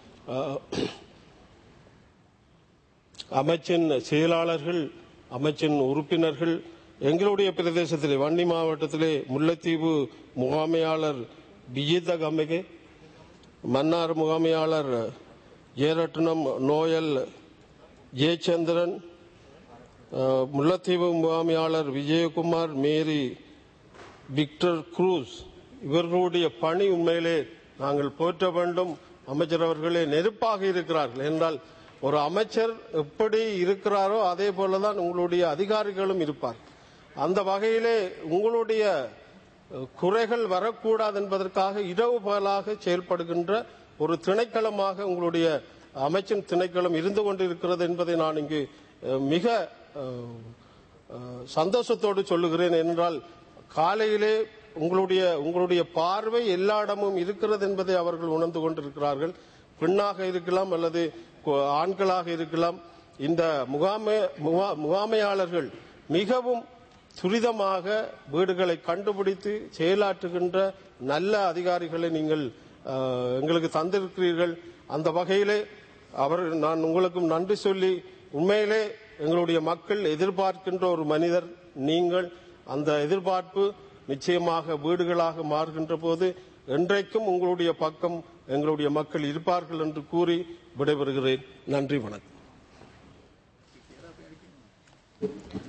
அமைச்சின் செயலாளர்கள், அமைச்சின் உறுப்பினர்கள், எங்களுடைய பிரதேசத்திலே வன்னி மாவட்டத்திலே முல்லைத்தீவு முகாமையாளர் பிஜித கம்மிகே, மன்னார் முகாமையாளர் ஜெயரட்னம் நோயல் ஜெயச்சந்திரன், முல்லைத்தீவு முகாமையாளர் விஜயகுமார் மேரி விக்டர் குரூஸ், இவர்களுடைய பணி உண்மையிலே நாங்கள் போற்ற வேண்டும். அமைச்சர் அவர்களே நெருப்பாக இருக்கிறார்கள். என்றால் ஒரு அமைச்சர் எப்படி இருக்கிறாரோ அதே போலதான் உங்களுடைய அதிகாரிகளும் இருப்பார். அந்த வகையிலே உங்களுடைய குறைகள் வரக்கூடாது என்பதற்காக இரவு பகலாக செயல்படுகின்ற ஒரு திணைக்களமாக உங்களுடைய அமைச்சின் திணைக்களம் இருந்து கொண்டிருக்கிறது என்பதை நான் இங்கு மிக சந்தோஷத்தோடு சொல்லுகிறேன். என்றால் காலையிலே உங்களுடைய உங்களுடைய பார்வை எல்லா இடமும் இருக்கிறது என்பதை அவர்கள் உணர்ந்து கொண்டிருக்கிறார்கள். பெண்ணாக இருக்கலாம் அல்லது ஆண்களாக இருக்கலாம். இந்த முகாமை முகாமையாளர்கள் மிகவும் துரிதமாக வீடுகளை கண்டுபிடித்து செயலாற்றுகின்ற நல்ல அதிகாரிகளை நீங்கள் எங்களுக்கு தந்திருக்கிறீர்கள். அந்த வகையிலே அவர் நான் உங்களுக்கும் நன்றி சொல்லி, உண்மையிலே எங்களுடைய மக்கள் எதிர்பார்க்கின்ற ஒரு மனிதர் நீங்கள். அந்த எதிர்பார்ப்பு நிச்சயமாக வீடுகளாக மாறுகின்ற போது என்றைக்கும் உங்களுடைய பக்கம் எங்களுடைய மக்கள் இருப்பார்கள் என்று கூறி விடைபெறுகிறேன். நன்றி, வணக்கம்.